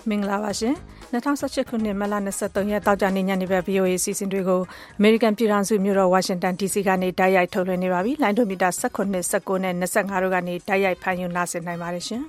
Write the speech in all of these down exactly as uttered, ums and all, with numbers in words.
မင်္ဂလာပါရှင်၂၀၁၈ခုနှစ်မတ်လ၂၃ရက်တောက်ကြနေ့ညနေပဲ ဗီအိုအေ စီစဉ်တွေကိုအမေရိကန်ပြည်ထောင်စုမြို့တော်ဝါရှင်တန် ဒီစီ ကနေတိုက်ရိုက်ထုတ်လွှင့်နေပါပြီလိုင်းဒိုမီတာ၁၇ ၁၉နဲ့၂၅တို့ကနေတိုက်ရိုက်ဖန်ယူနားဆင်နိုင်ပါတယ်ရှင်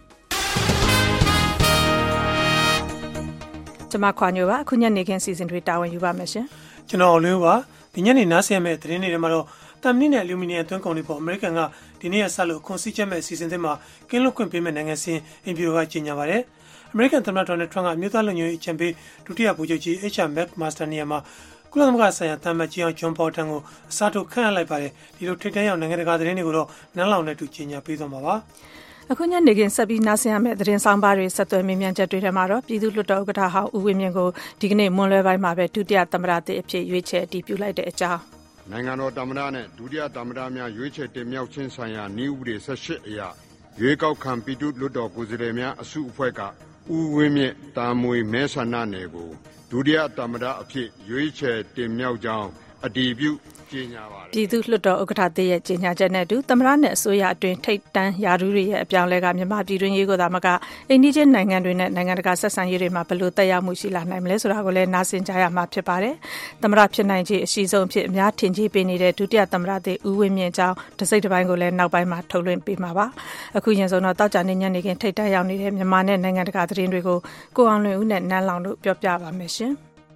ကျွန်မခွာညိုပါအခုညနေခင်းစီစဉ်တွေတာဝန်ယူပါမယ်ရှင်ကျွန်တော်အလင်းပါဒီညနေနားဆင်ရမယ့်သတင်းတွေမှာတော့တမ်မီနဲ့အလူမီနီယံသွင်းကုန်တွေပေါ်အမေရိကန်ကဒီနေ့ရက်ဆက်လို့ခွန်စည်းချက်မဲ့အစီအစဉ်တွေမှာကင်းလွတ်ခွင့်ပေးမဲ့နိုင်ငံစင်းအင်ဖြူတော်ကကြေညာပါတယ်အမေရိကန်သမ္မတဒေါ်နယ်ထရန့်ကအမျိုးသားလုံခြုံရေးအကြံပေးဒုတိယဗိုလ်ချုပ်ကြီး H R McMaster နေရာမှာကုလသမဂ္ဂဆိုင်ရာတမန်မတ်ကြီးအောင်ဂျွန်ဘော်တန်ကိုအစားထိုးခန့်အပ်လိုက်ပါတယ်ဒီလိုထိပ်တန်းရောက်နိုင်ငံတကာသတင်းတွေကိုတော့နန်းလောင်နဲ့တူကြေညာပေးသွားမှာပါအခုညနေခင်းဆက်ပြီးနားဆင်ရမယ့်သတင်းဆောင်ပါတွေဆက်သွယ်မြင်မြန်ချက်တွေထဲမှာတော့ပြည်သူ့လွှတ်တော်ဥက္ကဋ္ဌဟောင်းဦးဝင်းမြင့်ကိုဒီကနေ့မွန်းလွဲပိုင်းမှာပဲဒုတိယသမ္မတအဖြစ်ရွေးချယ်အတည်ပြုလိုက်တဲ့အကြောင်းနိုင်ငံတော်သမ္မတနဲ့ဒုတိယသမ္မတများရွေးချယ်တင်မြှောက်ခြင်းဆိုင်ရာနည်းဥပဒေ၁၈အရရွေးကောက်ခံပြည်သူ့လွှတ်တော်ကိုယ်စားလှယ်များအစုအဖွဲ့ကဦးဝင်းမြင့်တာမွေမဲဆန္ဒနယ်ကိုဒုတိယသမ္မတအဖြစ်ရွေးချယ်တင်မြှောက်ကြောင်းအတည်ပြုကြေညာပါတယ်ပြည်သူ့လွှတ်တော်ဥက္ကဋ္ဌတည်းရဲ့ကြေညာချက်နဲ့အတူသမ္မတနဲ့အစိုးရအတွင်းထိပ်တန်းရာထူးတွေရဲ့အပြောင်းလဲကမြန်မာပြည်တွင်းရေးကိုသာမကအိန္ဒိချင်းနိုင်ငံတွေနဲ့နိုင်ငံတကာဆက်ဆံရေးတွေမှာဘယ်လိုသက်ရောက်မှုရှိလာနိုင်မလဲဆိုတာကိုလည်းနားဆင်ကြရမှာဖြစ်ပါတယ်သမ္မတဖြစ်နိုင်ခြေအရှိဆုံးဖြစ်အများထင်ကြီးပေးနေတဲ့ဒုတိယသမ္မတတည်းဦးဝင်းမြင့်ကြောင့်တစိမ့်တစ်ပိုင်းကိုလည်းနောက်ပိုင်းမှာထုတ်လွှင့်ပေးမှာပါအခုရင်ဆုံးတော့တောက်ကြနေညနေခင်းထိပ်တန်းရောက်နေတဲ့မြန်မာနဲ့နိုင်ငံတကာသတင်းတွေကိုကိုအောင်လွင်ဦးနဲ့နန်းလောင်တို့ပြောပြပါမယ်ရှင်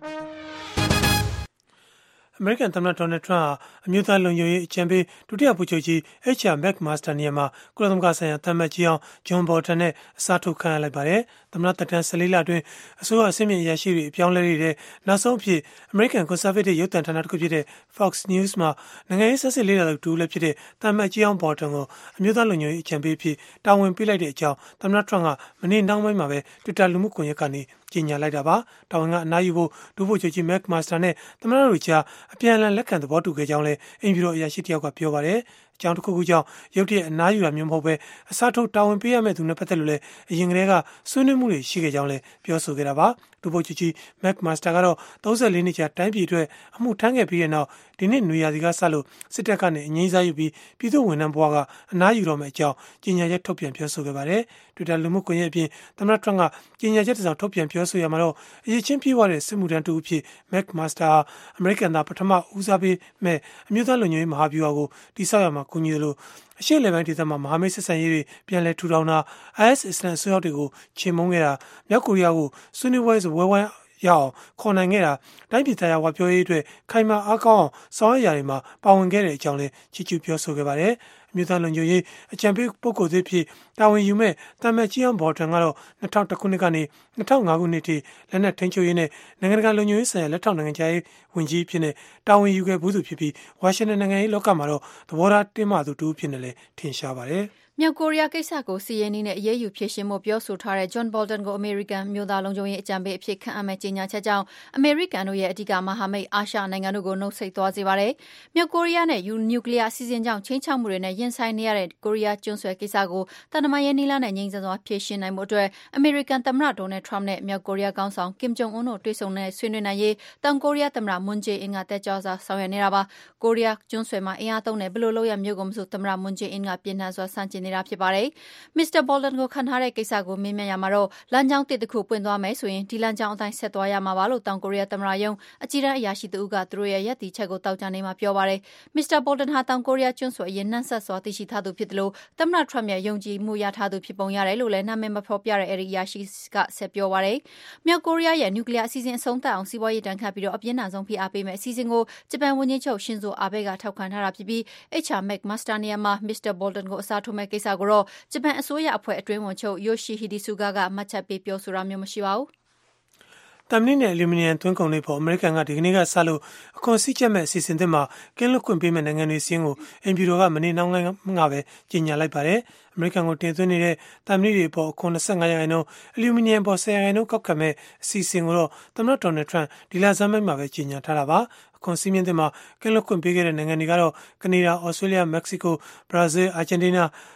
အမေရိကန်သမ္မတဒေါ်နယ်ထရန့်ဟာအမျိုးသားလုံခြုံရေးအကြံပေးဒုတိယဗိုလ်ချုပ်ကြီး H R McMaster နေရာမှာကုလသမဂ္ဂဆိုင်ရာတမန်မတ်ကြီးအောင်ဂျွန်ဘော်တန်နဲ့အစားထိုးခန့်အပ်လိုက်ပါတယ်။သမ္မတသက်တမ်း၁၄လအတွင်းအစိုးရအဆင့်မြင့်အရာရှိတွေအပြောင်းလဲတွေတဲ့နောက်ဆုံးအဖြစ်အမေရိကန်ကွန်ဆာဗေးတစ်ရုပ်သံဌာနတစ်ခုဖြစ်တဲ့ Fox News မှာနိုင်ငံရေးဆက်စစ်လေးလာသူတူလည်းဖြစ်တဲ့တမန်မတ်ကြီးအောင်ဘော်တန်ကိုအမျိုးသားလုံခြုံရေးအကြံပေးဖြစ်တာဝန်ပေးလိုက်တဲ့အကြောင်းသမ္မတထရန့်ကမနေ့နှောင်းပိုင်းမှာပဲ Twitter လူမှုကွန်ရက်ကနေကြေညာလိုက်တာပါ။တာဝန်ကအနားယူဖို့ဒုဗိုလ်ချုပ်ကြီး McMaster နဲ့သမ္မတတို့ကြားအပြန်အလှန်လက်ခံသဘောတူခဲ့ကြောင်းလည်းအင်ဖြူတော်အရာရှိတယောက်ကပြောပါတယ်။အကြောင်းတစ်ခုခုကြောင့်ရုတ်တရက်အနားယူတာမျိုးမဟုတ်ပဲအစားထိုးတာဝန်ပေးရမယ့်သူနဲ့ပတ်သက်လို့လည်းအရင်ကတည်းကဆွေးနွေးမှုတွေရှိခဲ့ကြောင်းလည်းပြောဆိုခဲ့တာပါ။ဒုဗိုလ်ချုပ်ကြီး McMaster ကတော့၃၄နှစ်ကြာတိုင်းပြည်အတွက်အမှုထမ်းခဲ့ပြီးတဲ့နောက်ဒီနေ့နွေရာသီကစလို့စစ်တပ်ကနေအငြိမ်းစားယူပြီးပြည်သူ့ဝန်ထမ်းဘဝကအနားယူတော့မယ့်အကြောင်းကြေညာချက်ထုတ်ပြန်ပြောဆိုခဲ့ပါတယ်။ Twitter လူမှုကွန်ရက်အပြင်သမ္မတထရန့်ကကြေညာချက်တစ်စောင်ထုတ်ပြန်ပြောဆိုရမှာတော့အရေးချင်းပြေးသွားတဲ့စစ်မှုထမ်းတူအဖြစ် McMaster အမေရိကန်သားပထမဦးစားပေးမဲ့အမျိုးသားလုံခြုံရေးမဟာဗျူဟာကိုတိစောက်ရမှာကူညီတယ်လို့အရှေ့လေပိုင်းဒေသမှာမဟာမိတ်ဆက်ဆံရေးတွေပြန်လည်ထူထောင်တာ I S အစ္စလမ်ဆွေရောက်တွေကိုချေမှုန်းခဲ့တာမြောက်ကိုရီးယားကိုဆွေးနွေးပွဲဝဲဝဲရအောင်ခေါ်နိုင်ခဲ့တာတိုင်းပြည်သားရဝပြောရေးအတွက်ခိုင်မာအားကောင်းအောင်ဆောင်ရွက်ရာတွေမှာပါဝင်ခဲ့တဲ့အကြောင်းလည်းချီးကျူးပြောဆိုခဲ့ပါတယ်အမျိုးသားလုံခြုံရေးအကြံပေးပုဂ္ဂိုလ်သစ်ဖြစ်တာဝန်ယူမဲ့တမန်မတ်ကြီးအောင်ဘော်တန်ကတော့၂၀၀၁ခုနှစ်ကနေ၂၀၀၅ခုနှစ်ထိလက်နက်ထိန်းချုပ်ရေးနဲ့နိုင်ငံတကာလုံခြုံရေးဆိုင်ရာလက်ထောက်နိုင်ငံခြားရေးဝန်ကြီးဖြစ်တဲ့တာဝန်ယူခဲ့ဘူးသူဖြစ်ပြီးဝါရှင်တန်နိုင်ငံရေးလောကမှာတော့သဘောထားတင်းမာသူတူဖြစ်နေလေထင်ရှားပါတယ်မြောက်ကိုရီးယားကိစ္စကိုစီရင်နည်းနဲ့အရေးယူဖြေရှင်းမှုပြောဆိုထားတဲ့ဂျွန်ဘော်တန်ကိုအမေရိကန်မျိုးသားလုံခြုံရေးအကြံပေးအဖြစ်ခန့်အပ်မဲ့ကြေညာချက်ကြောင့်အမေရိကန်တို့ရဲ့အဓိကမဟာမိတ်အာရှနိုင်ငံတို့ကိုနှုတ်ဆက်သွားစေပါတယ်။မြောက်ကိုရီးယားနဲ့ယူနျူကလ িয়ার အစီအစဉ်ကြောင့်ချင်းချောက်မှုတွေနဲ့ရင်ဆိုင်နေရတဲ့ကိုရီးယားကျွန်းဆွယ်ကိစ္စကိုတန်တမာရေးနီလာနဲ့ငြိမ်းချမ်းစွာဖြေရှင်းနိုင်မှုအတွက်အမေရိကန်သမ္မတဒေါ်နယ်ထရန့်နဲ့မြောက်ကိုရီးယားခေါင်းဆောင်ကင်ဂျုံအွန်းတို့တွေ့ဆုံနေဆွေးနွေးနိုင်ရေးတောင်ကိုရီးယားသမ္မတမွန်းဂျေအင်းကတက်ကြွစွာဆောင်ရွက်နေတာပါ။ကိုရီးယားကျွန်းဆွယ်မှာအင်အားသုံးတဲ့ဘယ်လိုလုပ်ရမျိုးကိုမဆိုသမ္မတမွန်းဂျေအင်းကပြင်းထန်စွာဆန့်ကျင်နေတာဖြစ်ပါတယ်။ မစ္စတာဘော်တန်ကိုခန့်ထားတဲ့ကိစ္စကိုမေးမြန်းရမှာတော့လမ်းကြောင်းတစ်တစ်ခုပွင့်သွားမယ်ဆိုရင်ဒီလမ်းကြောင်းအတိုင်းဆက်သွားရမှာပါလို့တောင်ကိုရီးယားသမ္မတရုံးအကြီးတန်းအရာရှိတဦးကသူတို့ရဲ့ရပ်တည်ချက်ကိုတောက်ကြနေမှာပြောပါတယ်။မစ္စတာဘော်တန်ဟာတောင်ကိုရီးယားကျွန်းဆွယ်အရင်နှံ့ဆက်စွာသိရှိထားသူဖြစ်တယ်လို့သမ္မတထရမ့်ရဲ့ယုံကြည်မှုရထားသူဖြစ်ပုံရတယ်လို့လည်းနာမည်မဖော်ပြတဲ့အဲဒီအရာရှိကဆက်ပြောပါတယ်။မြောက်ကိုရီးယားရဲ့နျူကလ িয়ার အစီအစဉ်အဆုံးသတ်အောင်စီးပွားရေးတန်ခတ်ပြီးတော့အပြင်းထန်ဆုံးဖိအားပေးမယ့်အစီအစဉ်ကိုဂျပန်ဝန်ကြီးချုပ်ရှင်ဇိုအာဘေးကထောက်ခံထားတာဖြစ်ပြီး H R McMaster နေရာမှာမစ္စတာဘော်တန်ကိုအစားထိုးမဲ့ကိစ္စကိုတော့ဂျပန်အစိုးရအဖွဲ့အတွင်းဝန်ချုပ်ယိုရှိဟီဒီဆူဂါကမှတ်ချက်ပေးပြောဆိုတာမျိုးမရှိပါဘူး။တမ်မီနဲ့အလူမီနီယံသွင်းကုန်တွေပေါ်အမေရိကန်ကဒီကနေ့ကစလို့အခွန်စည်းချက်မဲ့အစီအစဉ်တွေမှာကင်းလွတ်ခွင့်ပေးမဲ့နိုင်ငံတွေစီးရင်ကိုအင်ဖြူတော်ကမနေ့နှောင်းပိုင်းကပဲကြေညာလိုက်ပါတယ်။အမေရိကန်ကိုတင်သွင်းနေတဲ့တမ်မီတွေပေါ်အခွန်၂၅ရာခိုင်နှုန်းအလူမီနီယံပေါ်၁၀ရာခိုင်နှုန်းကောက်ခံမဲ့အစီအစဉ်ကိုတော့သမ္မတဒေါ်နယ်ထရန့်ဒီလဆန်းပိုင်းမှာပဲကြေညာထားတာပါ။ခွန်စည်းမျဉ်းတွေမှာကင်းလွတ်ခွင့်ပေးခဲ့တဲ့နိုင်ငံတွေကတော့ကနေဒါ၊ဩစတြေးလျ၊မက္ကဆီကို၊ဘရာဇီး၊အာဂျင်တီးနား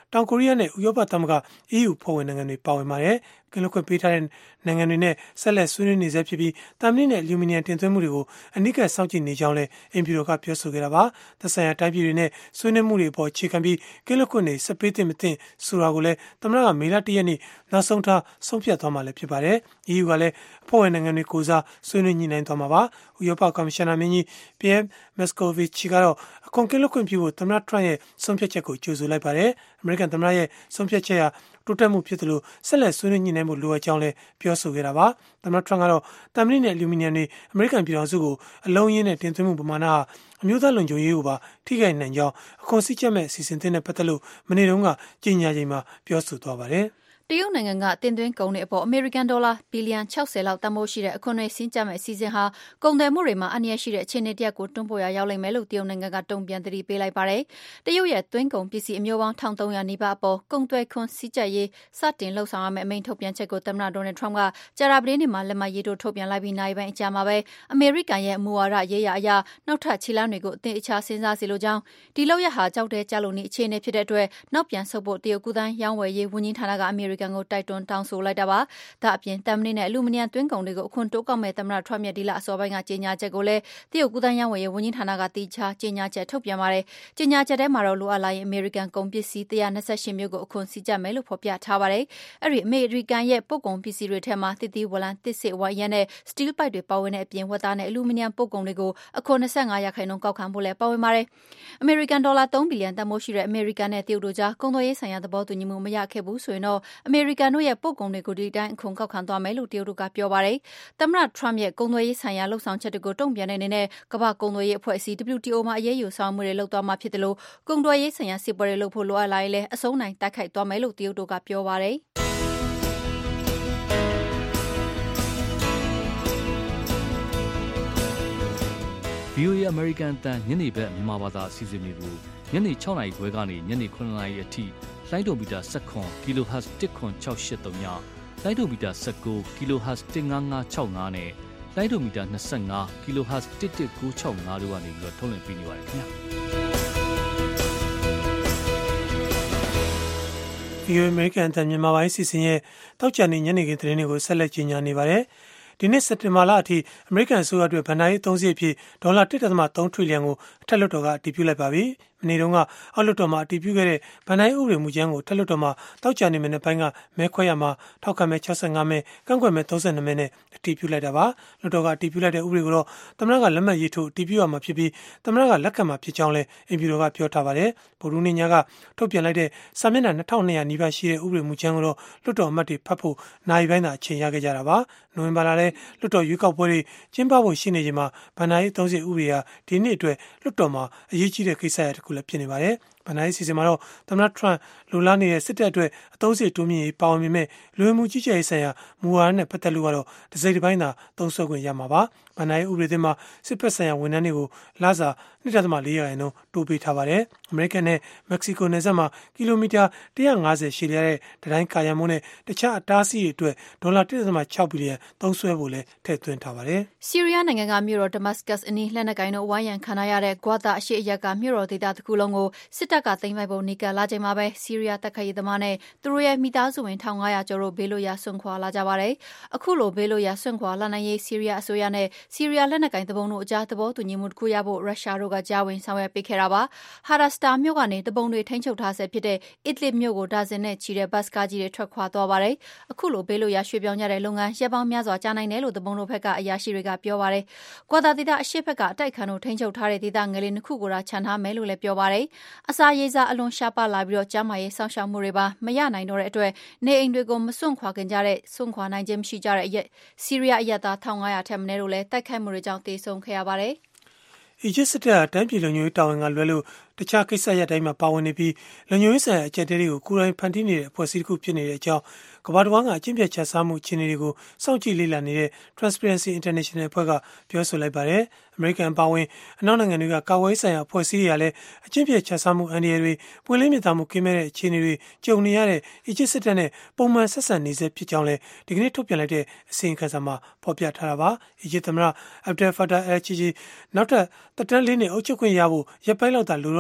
တောင်ကိုရီးယားနဲ့ဥရောပသမဂ္ဂ E U ဖွဲ့ဝင်နိုင်ငံတွေပါဝင်ပါတယ်။ကင်းလွတ်ခွင့်ပေးထားတဲ့နိုင်ငံတွေနဲ့ဆက်လက်ဆွေးနွေးနေဆဲဖြစ်ပြီးသံမဏိနဲ့အလူမီနီယံတင်သွင်းမှုတွေကိုအနိကစောင့်ကြည့်နေကြောင်းလည်းအိမ်ဖြူတော်ကပြောဆိုခဲ့တာပါ။သက်ဆိုင်ရာတိုင်းပြည်တွေနဲ့ဆွေးနွေးမှုတွေအပေါ်အခြေခံပြီးကင်းလွတ်ခွင့်တွေဆက်ပေးသင့်မသင့်ဆိုတာကိုလည်းသမ္မတကမေလတရက်နေ့နောက်ဆုံးထားဆုံးဖြတ်သွားမှာလည်းဖြစ်ပါတယ်။ E U ကလည်းအဖွဲ့ဝင်နိုင်ငံတွေကိုစားဆွေးနွေးညှိနှိုင်းသွားမှာပါ။ဥရောပကော်မရှင်နာမင်းကြီး Pierre Moscovici ကတော့အခွန်ကင်းလွတ်ခွင့်ပြုဖို့သမ္မတထရန့်ရဲ့ဆုံးဖြတ်ချက်ကိုကြိုဆိုလိုက်ပါတယ်။အမေရိကန်သမ္မတရဲ့ဆုံးဖြတ်ချက်ဟာတိုးတက်မှုဖြစ်သလိုဆက်လက်ဆွေးနွေးညှိနှိုင်းဖို့လိုအပ်ကြောင်းလည်းပြောဆိုခဲ့တာပါ။သမ္မတထရန့်ကတော့သံမဏိနဲ့အလူမီနီယံတွေအမေရိကန်ပြည်ထောင်စုကိုအလုံးရင်းနဲ့တင်သွင်းမှုပမာဏဟာအမျိုးသားလုံခြုံရေးကိုပါထိခိုက်နိုင်ကြောင်းအခွန်စည်းကျပ်မဲ့အစီအစဉ်တွေနဲ့ပတ်သက်လို့မနေ့တုန်းကကြေညာချိန်မှာပြောဆိုသွားပါတယ်။တရုတ်နိုင်ငံကတင်သွင်းကုန်တွေအပေါ်အမေရိကန်ဒေါ်လာဘီလီယံ၆၀လောက်တန်ဖိုးရှိတဲ့အခွန်တွေစည်းကြပ်မဲ့အစီအစဉ်ဟာကုန်သွယ်မှုတွေမှာအန္တရာယ်ရှိတဲ့အခြေအနေတစ်ရပ်ကိုတွန်းပို့ရရောက်လိမ့်မယ်လို့တရုတ်နိုင်ငံကတုံ့ပြန်သတိပေးလိုက်ပါတယ်။တရုတ်ရဲ့သွင်းကုန်ပစ္စည်းအမျိုးပေါင်း၁၃၀၀နီးပါးအပေါ်ကုန်သွယ်ခွန်စည်းကြပ်ရေးစတင်လှုပ်ဆောင်ရမယ့်အမိန့်ထုတ်ပြန်ချက်ကိုသမ္မတဒေါ်နယ်ထရန့်ကကြာသပတေးနေ့မှာလက်မှတ်ရေးထိုးထုတ်ပြန်လိုက်ပြီးနိုင်ပိုင်းအကြာမှာပဲအမေရိကန်ရဲ့မူဝါဒရေးရာအရနောက်ထပ်ခြေလှမ်းတွေကိုအသင်အချာစဉ်းစားစီလိုကြောင်းဒီလောက်ရဟာကြောက်တဲ့ကြလို့နေအခြေအနေဖြစ်တဲ့အတွက်နောက်ပြန်ဆုတ်ဖို့တရုတ်ကူးသန်းရောင်းဝယ်ရေးဝန်ကြီးဌာနကအမေရိကန်ကိုတိုက်တွန်းတောင်းဆိုလိုက်တာပါ။ဒါအပြင်တမ်မဏိနဲ့အလူမီနီယံသွင်းကုန်တွေကိုအခွန်တိုးကောက်မဲ့သမ္မတထရန့်ရဲ့ဒီလအစောပိုင်းကကြေညာချက်ကိုလည်းတရုတ်ကူးသန်းရောင်းဝယ်ရေးဝန်ကြီးဌာနကတိကျကြေညာချက်ထုတ်ပြန်ပါတယ်။ကြေညာချက်ထဲမှာတော့လိုအပ်လာရင်အမေရိကန်ကုန်ပစ္စည်း၁၂၈မျိုးကိုအခွန်စည်းကြပ်မယ်လို့ဖော်ပြထားပါတယ်။အဲ့ဒီအမေရိကန်ရဲ့ပို့ကုန်ပစ္စည်းတွေထဲမှာတစ်သီးဝလံတစ်စစ်ဝိုင်ရန်နဲ့စတီးပိုက်တွေပါဝင်တဲ့အပြင်ဝက်သားနဲ့အလူမီနီယံပို့ကုန်တွေကိုအခွန်၂၅ရာခိုင်နှုန်းကောက်ခံဖို့လည်းပါဝင်ပါတယ်။အမေရိကန်ဒေါ်လာ၃ဘီလီယံတန်ဖိုးရှိတဲ့အမေရိကန်နဲ့တရုတ်တို့ကြားကုန်သွယ်ရေးဆိုင်ရာသဘောတူညီမှုမရခဲ့ဘူးဆိုရင်တော့အမေရိကန်တို့ရဲ့ပို့ကုန်တွေကိုဒီတိုင်းအခွန်ကောက်ခံသွားမယ်လို့တရုတ်တို့ကပြောပါတယ်။သမ္မတထရန့်ရဲ့ကုန်သွယ်ရေးဆိုင်ရာလှုပ်ဆောင်ချက်တွေကိုတုံ့ပြန်တဲ့အနေနဲ့ကမ္ဘာကုန်သွယ်ရေးအဖွဲ့အစည်း W T O မှာအရေးယူဆောင်မှုတွေလုပ်သွားမှာဖြစ်တယ်လို့ကုန်သွယ်ရေးဆိုင်ရာစစ်ပွဲတွေလုပ်ဖို့လိုအပ်လာရင်လည်းအဆုံးနိုင်တိုက်ခိုက်သွားမယ်လို့တရုတ်တို့ကပြောပါတယ်။ V O A အမေရိကန်အသံညနေဘက်မြန်မာဘာသာအစီအစဉ်တွေကိုညနေ၆နာရီခွဲကနေညနေ၇နာရီအထိလိုင်းဒိုမီတာ၁၇ kHz ၁ခွန်၆၈၃ညလိုင်းဒိုမီတာ၁၉ kHz ၁၅၅၆၅နဲ့လိုင်းဒိုမီတာ၂၅ kHz ၁၁၉၆၅တို့ကနေပြီးတော့ထုတ်လွှင့်ပေးနေပါတယ်ခင်ဗျာ။ V O A အမေရိကန်အသံမြန်မာပိုင်းစီစဉ်ရဲ့တောက်ကြနေညနေခင်းသတင်းတွေကိုဆက်လက်ကြီးညာနေပါတယ်။ဒီနေ့စက်တင်ဘာလအထိအမေရိကန်အစိုးရအတွက်ဗန်ဒါရေးအသုံးစရိတ်အဖြစ်ဒေါ်လာ တစ်ဒသမသုံးထရီလီယံကိုအထက်လွှတ်တော်ကအတည်ပြုလိုက်ပါပြီ။မနေ့တုန်းကအောက်လွှတ်တော်မှာအတည်ပြုခဲ့တဲ့ဗန်ဒါရေးဥပဒေမူကြမ်းကိုအထက်လွှတ်တော်မှာတောက်ကြနေမနေ့ပိုင်းကမဲခွဲရမှာထောက်ခံမဲ၆၅မဲကန့်ကွက်မဲ၃၂မဲနဲ့အတည်ပြုလိုက်တာပါ။လွှတ်တော်ကအတည်ပြုလိုက်တဲ့ဥပဒေကိုတော့သမ္မတကလက်မှတ်ရေးထိုးအတည်ပြုရမှာဖြစ်ပြီးသမ္မတကလက်ခံမှာဖြစ်ကြောင်းလည်းအိမ်ဖြူတော်ကပြောထားပါတယ်။ဗိုလ်ရုံးနေ့ညကထုတ်ပြန်လိုက်တဲ့စာမျက်နှာ၂၂၀၀နီးပါးရှိတဲ့ဥပဒေမူကြမ်းကိုတော့လွှတ်တော်အမတ်တွေဖတ်ဖို့နိုင်ပိုင်းသာအချိန်ရခဲ့ကြတာပါ။နိုဝင်ဘာလထဲလွှတ်တော်ရွေးကောက်ပွဲတွေကျင်းပဖို့ရှိနေချိန်မှာဗန်ဒါရေးအသုံးစရိတ်ဥပဒေဟာဒီနေ့အတွက်လွှတ်တော်မှာအရေးကြီးတဲ့ကိစ္စရပ်တစ်ခုလည်းဖြစ်နေပါတယ်။ဗန်ဒါရေးစီစဉ်မှာတော့သမ္မတထရန့်လိုလားနေတဲ့စစ်တပ်အတွက်အသုံးစရိတ်တိုးမြင့်ရေးပါဝင်ပေမဲ့လူဝင်မှုကြီးကြပ်ရေးဆိုင်ရာမူဝါဒနဲ့ပတ်သက်လို့ကတော့တစိမ့်တစ်ပိုင်းသာသုံးစွဲခွင့်ရမှာပါ။ဗန်ဒါရေးဥပဒေသစ်မှာစစ်ဖက်ဆိုင်ရာဝန်ထမ်းတွေကိုလစာ၂ဒသမ၄ရာခိုင်နှုန်းတိုးပေးထားပါတယ်။အမေရိကန်နဲ့မက္ကဆီကိုနယ်စပ်မှာကီလိုမီတာ၁၅၀ရှည်လျားတဲ့တံတိုင်းကာရံမိုးနဲ့တခြားအတားအဆီးတွေအတွက်ဒေါ်လာတစ်ဒသမ၆ဘီလီယံသုံးစွဲဖို့လည်းထည့်သွင်းထားပါတယ်။ဆီးရီးယားနိုင်ငံကမြို့တော်ဒမတ်စကတ်အနီးလက်နက်ကိုင်တို့ဝိုင်းရံခံရတဲ့ဂွာတာအရှေ့အရပ်ကမြို့တော်ဒေသတစ်ခုလုံးကိုစစ်တပ်ကသိမ်းပိုက်ဖို့နီးကပ်လာချိန်မှာပဲဆီးရီးယားတပ်ခတ်ရေးသမားနဲ့သူတို့ရဲ့မိသားစုဝင်၁၅၀၀ကျော်တို့ဘေးလွတ်ရာဆွန့်ခွာလာကြပါတယ်။အခုလိုဘေးလွတ်ရာဆွန့်ခွာလာနိုင်ရေးဆီးရီးယားအစိုးရနဲ့ဆီးရီးယားလက်နက်ကိုင်တပုံတို့အကြားသဘောတူညီမှုတစ်ခုရဖို့ရုရှားတို့ကကြားဝင်ဆောင်ရွက်ပေးခဲ့တာပါ။ဟာဒါစတာမြို့ကနေတပုံတွေထိန်းချုပ်ထားဆဲဖြစ်တဲ့အစ်လစ်မြို့ကိုဒါဇင်နဲ့ချီတဲ့ဘတ်စကားကြီးတွေထွက်ခွာသွားပါတယ်။အခုလိုဘေးလွတ်ရာရွှေ့ပြောင်းကြတဲ့လုပ်ငန်းရပ်ပေါင်းများစွာကြာနိုင်တယ်လို့တပုံတို့ဘက်ကအရာရှိတွေကပြောပါတယ်။ကွာတာဒေသအရှေ့ဘက်ကအတိုက်ခံတို့ထိန်းချုပ်ထားတဲ့ဒေသငယ်လေးနှစ်ခုကိုသာခြံထားမယ်လို့လည်းပြောပါတယ်။အစာရေးစားအလွန်ရှားပါလာပြီးတော့ကျန်းမာရေးစောင့်ရှောက်မှုတွေပါမရနိုင်တော့တဲ့အတွက်နေအိမ်တွေကိုမစွန့်ခွာခင်ကြတဲ့စွန့်ခွာနိုင်ခြင်းမရှိကြတဲ့ဆီးရီးယားအရပ်သား၁၅၀၀ထက်မနည်းတို့လည်းတိုက်ခိုက်မှုတွေကြောင့်တေဆုံးခဲ့ရပါတယ်။အီဂျစ်စစ်တပ်အတိုင်းပြည်လုံခြုံရေးတာဝန်ကလွဲလို့တခြားကိစ္စရပ်တိုင်းမှာပါဝင်နေပြီးလုံခြုံရေးဆိုင်ရာအကြက်တဲတွေကိုကိုယ်တိုင်ဖန်တီးနေတဲ့အဖွဲ့အစည်းတစ်ခုဖြစ်နေတဲ့အကြောင်းကမ္ဘာတစ်ဝန်းကအကျင့်ပြတ်ချစားမှုအခြေအနေတွေကိုစောင့်ကြည့်လေ့လာနေတဲ့ Transparency International အဖွဲ့ကပြောဆိုလိုက်ပါတယ်။အမေရိကန်ပါဝင်အနောက်နိုင်ငံတွေကကာကွယ်ရေးဆိုင်ရာအဖွဲ့အစည်းတွေကလည်းအကျင့်ပြတ်ချစားမှုအန္တရာယ်တွေပွင့်လင်းမြင်သာမှုကင်းမဲ့တဲ့အခြေအနေတွေကြုံနေရတဲ့အီဂျစ်စစ်တပ်နဲ့ပုံမှန်ဆက်ဆံနေစေဖြစ်ကြောင်းလည်းဒီကနေ့ထုတ်ပြန်လိုက်တဲ့အစီရင်ခံစာမှာဖော်ပြထားတာပါ။အီဂျစ်သမ္မတ Abdel Fattah al-Sisi နောက်ထပ်သက်တမ်းလေးနှစ်အုပ်ချုပ်ခွင့်ရဖို့ရပ်ပိုင်းလောက်သာလိုတော့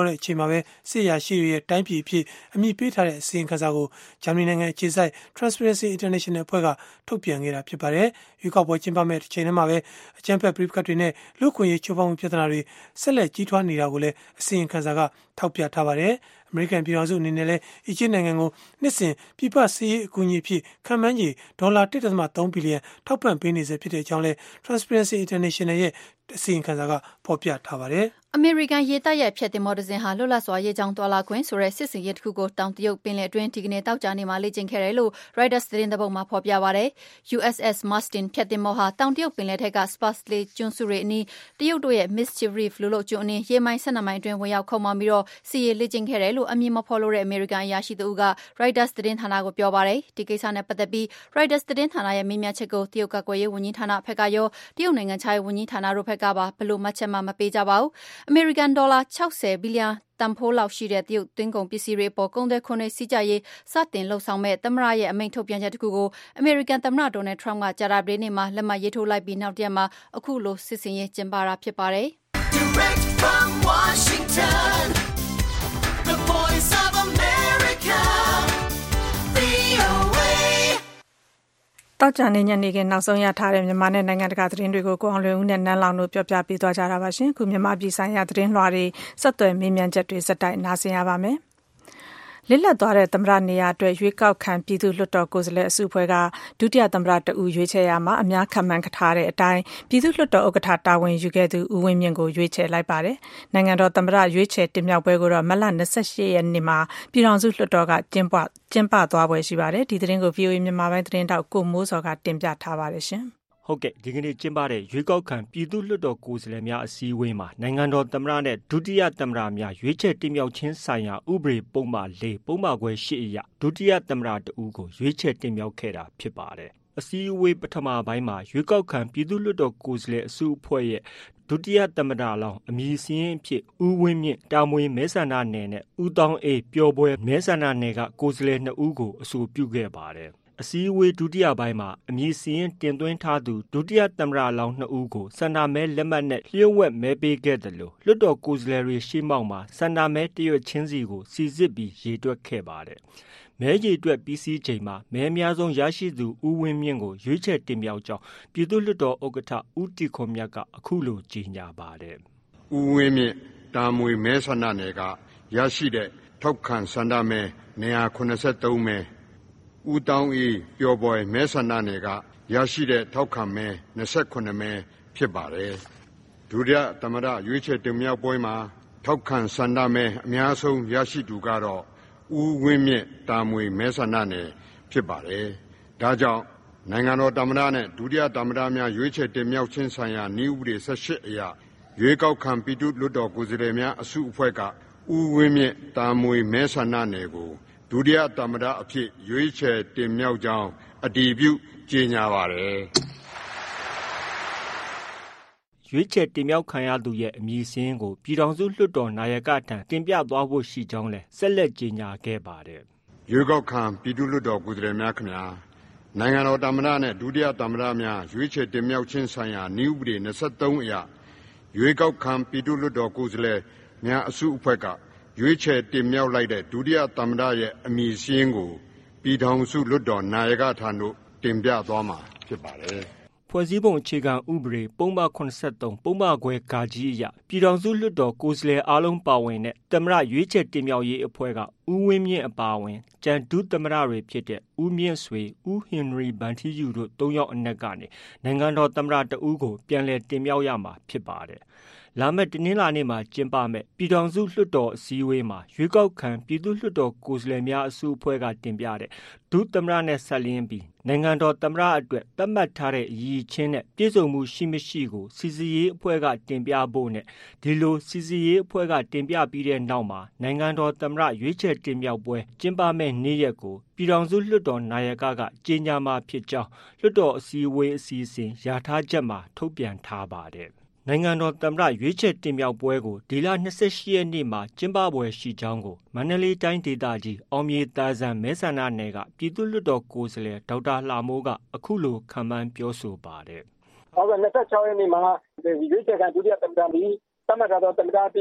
တဲ့အချိန်မှာပဲစစ်ရာရှိတွေရဲ့တိုင်းပြည်အဖြစ်အမည်ပေးထားတဲ့အစီရင်ခံစာကိုဂျာမနီနိုင်ငံအခြေစိုက် Transparency International အဖွဲ့ကထုတ်ပြန်ခဲ့တာဖြစ်ပါတယ်။ရွေးကောက်ပွဲကျင်းပမဲ့တစ်ချိန်တည်းမှာပဲအကြမ်းဖက်ပဋိပက္ခတွေနဲ့လူ့အခွင့်အရေးချိုးဖောက်မှုပြဿနာတွေဆက်လက်ကြီးထွားနေတာကိုလည်းအစီရင်ခံစာကထောက်ပြထားပါတယ်။အမေရိကန်ပြည်ထောင်စုအနေနဲ့လည်းအီဂျစ်နိုင်ငံကိုနှစ်စဉ်ပြည်ပစစ်ရေးအကူအညီအဖြစ်ခံမှန်းကြီးဒေါ်လာ တစ်ဒသမသုံး ဘီလီယံထောက်ပံ့ပေးနေစေဖြစ်တဲ့အကြောင်းလည်း Transparency International ရဲ့အစီရင်ခံစာကဖော်ပြထားပါတယ်။အမေရိကန်ရေတပ်ရဲ့ဖျက်သင်္ဘောတစ်စင်းဟာလွတ်လပ်စွာရေကြောင်းသွားလာခွင့်ဆိုတဲ့စစ်စင်ရေးတစ်ခုကိုတောင်တရုတ်ပင်လယ်အတွင်းဒီကနေ့တောက်ကြနေမှာလေ့ကျင့်ခဲ့တယ်လို့ Reuters သတင်းသပုတ်မှာဖော်ပြပါတယ်။ ယူ အက်စ် အက်စ် Martin ဖျက်သင်္ဘောဟာတောင်တရုတ်ပင်လယ်ထက်က Spratly ကျွန်းစုတွေအနီးတရုတ်တို့ရဲ့ Mischief Reef လူလုပ်ကျွန်းအနီးရေမိုင် ၁၂ မိုင်အတွင်းဝင်ရောက်ခုတ်မောင်းပြီးတော့စစ်ရေးလေ့ကျင့်ခဲ့တယ်လို့အမည်မဖော်လိုတဲ့အမေရိကန်အရာရှိတဦးက Reuters သတင်းဌာနကိုပြောပါတယ်။ဒီကိစ္စနဲ့ပတ်သက်ပြီး Reuters သတင်းဌာနရဲ့မေးမြန်းချက်ကိုတရုတ်ကာကွယ်ရေးဝန်ကြီးဌာနဘက်ကရောတရုတ်နိုင်ငံခြားရေးဝန်ကြီးဌာနတို့ဘက်ကပါဘယ်လိုမှတ်ချက်မှမပေးကြပါဘူး။အမေရိကန်ဒေါ်လာ ၆၀ ဘီလီယံတန်ဖိုးလောက်ရှိတဲ့တရုတ်သွင်းကုန်ပစ္စည်းတွေအပေါ်ကုန်သွယ်ခွန်တွေစည်းကြရေးစတင်လှုပ်ဆောင်မဲ့သမ္မတရဲ့အမိန့်ထုတ်ပြန်ချက်တစ်ခုကိုအမေရိကန်သမ္မတဒေါ်နယ်ထရမ့်ကကြာသပတေးနေ့မှာလက်မှတ်ရေးထိုးလိုက်ပြီးနောက်တစ်ရက်မှာအခုလိုစစ်စင်ရေးကျင်းပတာဖြစ်ပါတယ်။ Direct from Washington, the voice of America, ဗွီအိုအေတောက်ကြနေညနေခင်းနောက်ဆုံးရထားတဲ့မြန်မာနဲ့နိုင်ငံတကာသတင်းတွေကိုကိုအောင်လွင်ဦးနဲ့နန်းလောင်တို့ပြောပြပေးသွားကြတာပါရှင်။ခုမြန်မာပြည်ဆိုင်ရာသတင်းလွှာတွေဆက်သွယ်မေးမြန်းချက်တွေစက်တိုက်နားဆင်ရပါမယ်။လစ်လပ်သွားတဲ့သမ္မတနေရာအတွက်ရွေးကောက်ခံပြည်သူ့လွှတ်တော်ကိုယ်စားလှယ်အစုအဖွဲ့ကဒုတိယသမ္မတတဦးရွေးချယ်ရမှာအများခံမှန်းထားတဲ့အတိုင်းပြည်သူ့လွှတ်တော်ဥက္ကဋ္ဌတာဝန်ယူခဲ့သူဦးဝင်းမြင့်ကိုရွေးချယ်လိုက်ပါတယ်။နိုင်ငံတော်သမ္မတရွေးချယ်တင်မြှောက်ပွဲကိုတော့မတ်လ၂၈ရက်နေ့မှာပြည်ထောင်စုလွှတ်တော်ကကျင်းပကျင်းပသွားပွဲရှိပါတယ်။ဒီသတင်းကို ဗွီအိုအေမြန်မာပိုင်းသတင်းတောက်ကိုမိုးစောကတင်ပြထားပါတယ်ရှင်။ဟုတ်ကဲ့ဒီကနေ့ကျင်းပတဲ့ရွေးကောက်ခံပြည်သူ့လွှတ်တော်ကိုယ်စားလှယ်များအစည်းအဝေးမှာနိုင်ငံတော်သမ္မတနဲ့ဒုတိယသမ္မတများရွေးချယ်တင်မြှောက်ခြင်းဆိုင်ရာဥပဒေပုံမှန်၄ပုံမှန်ခွဲ၈အရဒုတိယသမ္မတတဦးကိုရွေးချယ်တင်မြှောက်ခဲ့တာဖြစ်ပါတယ်။အစည်းအဝေးပထမပိုင်းမှာရွေးကောက်ခံပြည်သူ့လွှတ်တော်ကိုယ်စားလှယ်အစုအဖွဲ့ရဲ့ဒုတိယသမ္မတလောင်းအမည်စင်းအဖြစ်ဦးဝင်းမြင့်တာမွေမဲဆန္ဒနယ်နဲ့ဦးတောင်းအေးပျော်ပွဲမဲဆန္ဒနယ်ကကိုယ်စားလှယ်နှစ်ဦးကိုအဆိုပြုခဲ့ပါတယ်။အစည်းအဝေးဒုတိယပိုင်းမှာအမည်စရင်တင်သွင်းထားသူဒုတိယသမ္မတလောင်းနှစ်ဦးကိုဆန္ဒမဲလက်မှတ်နဲ့လျှို့ဝှက်မဲပေးခဲ့တယ်လို့လွှတ်တော်ကိုယ်စားလှယ်တွေရှေ့မှောက်မှာဆန္ဒမဲတရွတ်ချင်းစီကိုစီစစ်ပြီးရေတွက်ခဲ့ပါတယ်။မဲရေတွက်ပြီးစီးချိန်မှာမဲအများဆုံးရရှိသူဦးဝင်းမြင့်ကိုရွေးချယ်တင်မြှောက်ကြောင်းပြည်သူ့လွှတ်တော်ဥက္ကဋ္ဌဦးတီခွန်မြတ်ကအခုလိုကြေညာပါတယ်။ဦးဝင်းမြင့်တာမွေမဲဆန္ဒနယ်ကရရှိတဲ့ထောက်ခံဆန္ဒမဲနေရာခုနှစ်သုံးမဲဦးတောင်းအေးပျော်ပွဲမဲဆန္ဒနယ်ကရရှိတဲ့ထောက်ခံမဲ၂၈မဲဖြစ်ပါတယ်။ဒုတိယသမ္မတရွေးချယ်တင်မြှောက်ပွဲမှာထောက်ခံဆန္ဒမဲအများဆုံးရရှိသူကတော့ဦးဝင်းမြင့်တာမွေမဲဆန္ဒနယ်ဖြစ်ပါတယ်။ဒါကြောင့်နိုင်ငံတော်သမ္မတနဲ့ဒုတိယသမ္မတများရွေးချယ်တင်မြှောက်ခြင်းဆိုင်ရာနည်းဥပဒေ၁၈အရရွေးကောက်ခံပြည်သူ့လွှတ်တော်ကိုယ်စားလှယ်များအစုအဖွဲ့ကဦးဝင်းမြင့်တာမွေမဲဆန္ဒနယ်ကိုဒုတိယသမ္မတအဖြစ်ရွေးချယ်တင်မြှောက်ကြောင်းအတည်ပြုကြေညာပါတယ်။ရွေးချယ်တင်မြှောက်ခံရသူရဲ့အမည်စင်းကိုပြည်ထောင်စုလွှတ်တော်နာယကထံတင်ပြသွားဖို့ရှိကြောင်းလည်းဆက်လက်ကြေညာခဲ့ပါတယ်။ရွေးကောက်ခံပြည်သူ့လွှတ်တော်ကိုယ်စားလှယ်များခင်ဗျာနိုင်ငံတော်သမ္မတနဲ့ဒုတိယသမ္မတများရွေးချယ်တင်မြှောက်ခြင်းဆိုင်ရာနည်းဥပဒေ၂၃အရရွေးကောက်ခံပြည်သူ့လွှတ်တော်ကိုယ်စားလှယ်များအစုအဖွဲ့ကရွေးချယ်တင်မြှောက်လိုက်တဲ့ဒုတိယသမ္မတရဲ့အမည်စင်းကိုပြည်ထောင်စုလွှတ်တော်နာယကထံသို့တင်ပြသွားမှာဖြစ်ပါတယ်။ဖွဲ့စည်းပုံအခြေခံဥပဒေပုံမှန်၇၃ပုံမှန်ခွဲဂါကြီးအရပြည်ထောင်စုလွှတ်တော်ကိုယ်စားလှယ်အားလုံးပါဝင်တဲ့သမ္မတရွေးချယ်တင်မြှောက်ရေးအဖွဲ့ကဦးဝင်းမြင့်အပါအဝင်ကျန်ဒုသမ္မတတွေဖြစ်တဲ့ဦးမြင့်ဆွေဦးဟင်နရီဗန်ထီးယူတို့၃ယောက်အနက်ကနေနိုင်ငံတော်သမ္မတတဦးကိုပြန်လည်တင်မြှောက်ရမှာဖြစ်ပါတယ်။လာမယ့်တနင်္လာနေ့မှာကျင်းပမဲ့ပြည်ထောင်စုလွှတ်တော်အစည်းအဝေးမှာရွေးကောက်ခံပြည်သူ့လွှတ်တော်ကိုယ်စားလှယ်များအစုအဖွဲ့ကတင်ပြတဲ့ဒုသမ္မတနဲ့ဆက်လျင်းပြီးနိုင်ငံတော်သမ္မတအတွက်သတ်မှတ်ထားတဲ့အရည်ချင်းနဲ့ပြည်စုံမှုရှိမရှိကိုစီစီရေးအဖွဲ့ကတင်ပြဖို့နဲ့ဒီလိုစီစီရေးအဖွဲ့ကတင်ပြပြီးတဲ့နောက်မှာနိုင်ငံတော်သမ္မတရွေးချယ်တင်မြှောက်ပွဲကျင်းပမဲ့နေ့ရက်ကိုပြည်ထောင်စုလွှတ်တော်နာယကကကြေညာမှာဖြစ်ကြောင်းလွှတ်တော်အစည်းအဝေးအစီအစဉ်ရာထားချက်မှာထုတ်ပြန်ထားပါတယ်နိုင်ငံတော်သမ္မတရွေးချယ်တင်မြှောက်ပွဲကိုဒီလ၂၈ရက်နေ့မှာကျင်းပပွဲရှိကြောင်းကိုမန္တလေးတိုင်းဒေသကြီးအောင်မြေသာဇံမဲဆန္ဒနယ်ကပြည်သူ့လွှတ်တော်ကိုယ်စားလှယ်ဒေါက်တာလှမိုးကအခုလိုခန့်မှန်းပြောဆိုပါတယ်။ဟုတ်ကဲ့၂၆ရက်နေ့မှာရွေးချယ်ခံဒုတိယသမ္မတကြီးသတ်မှတ်ထားသောသမ္မတတယောက်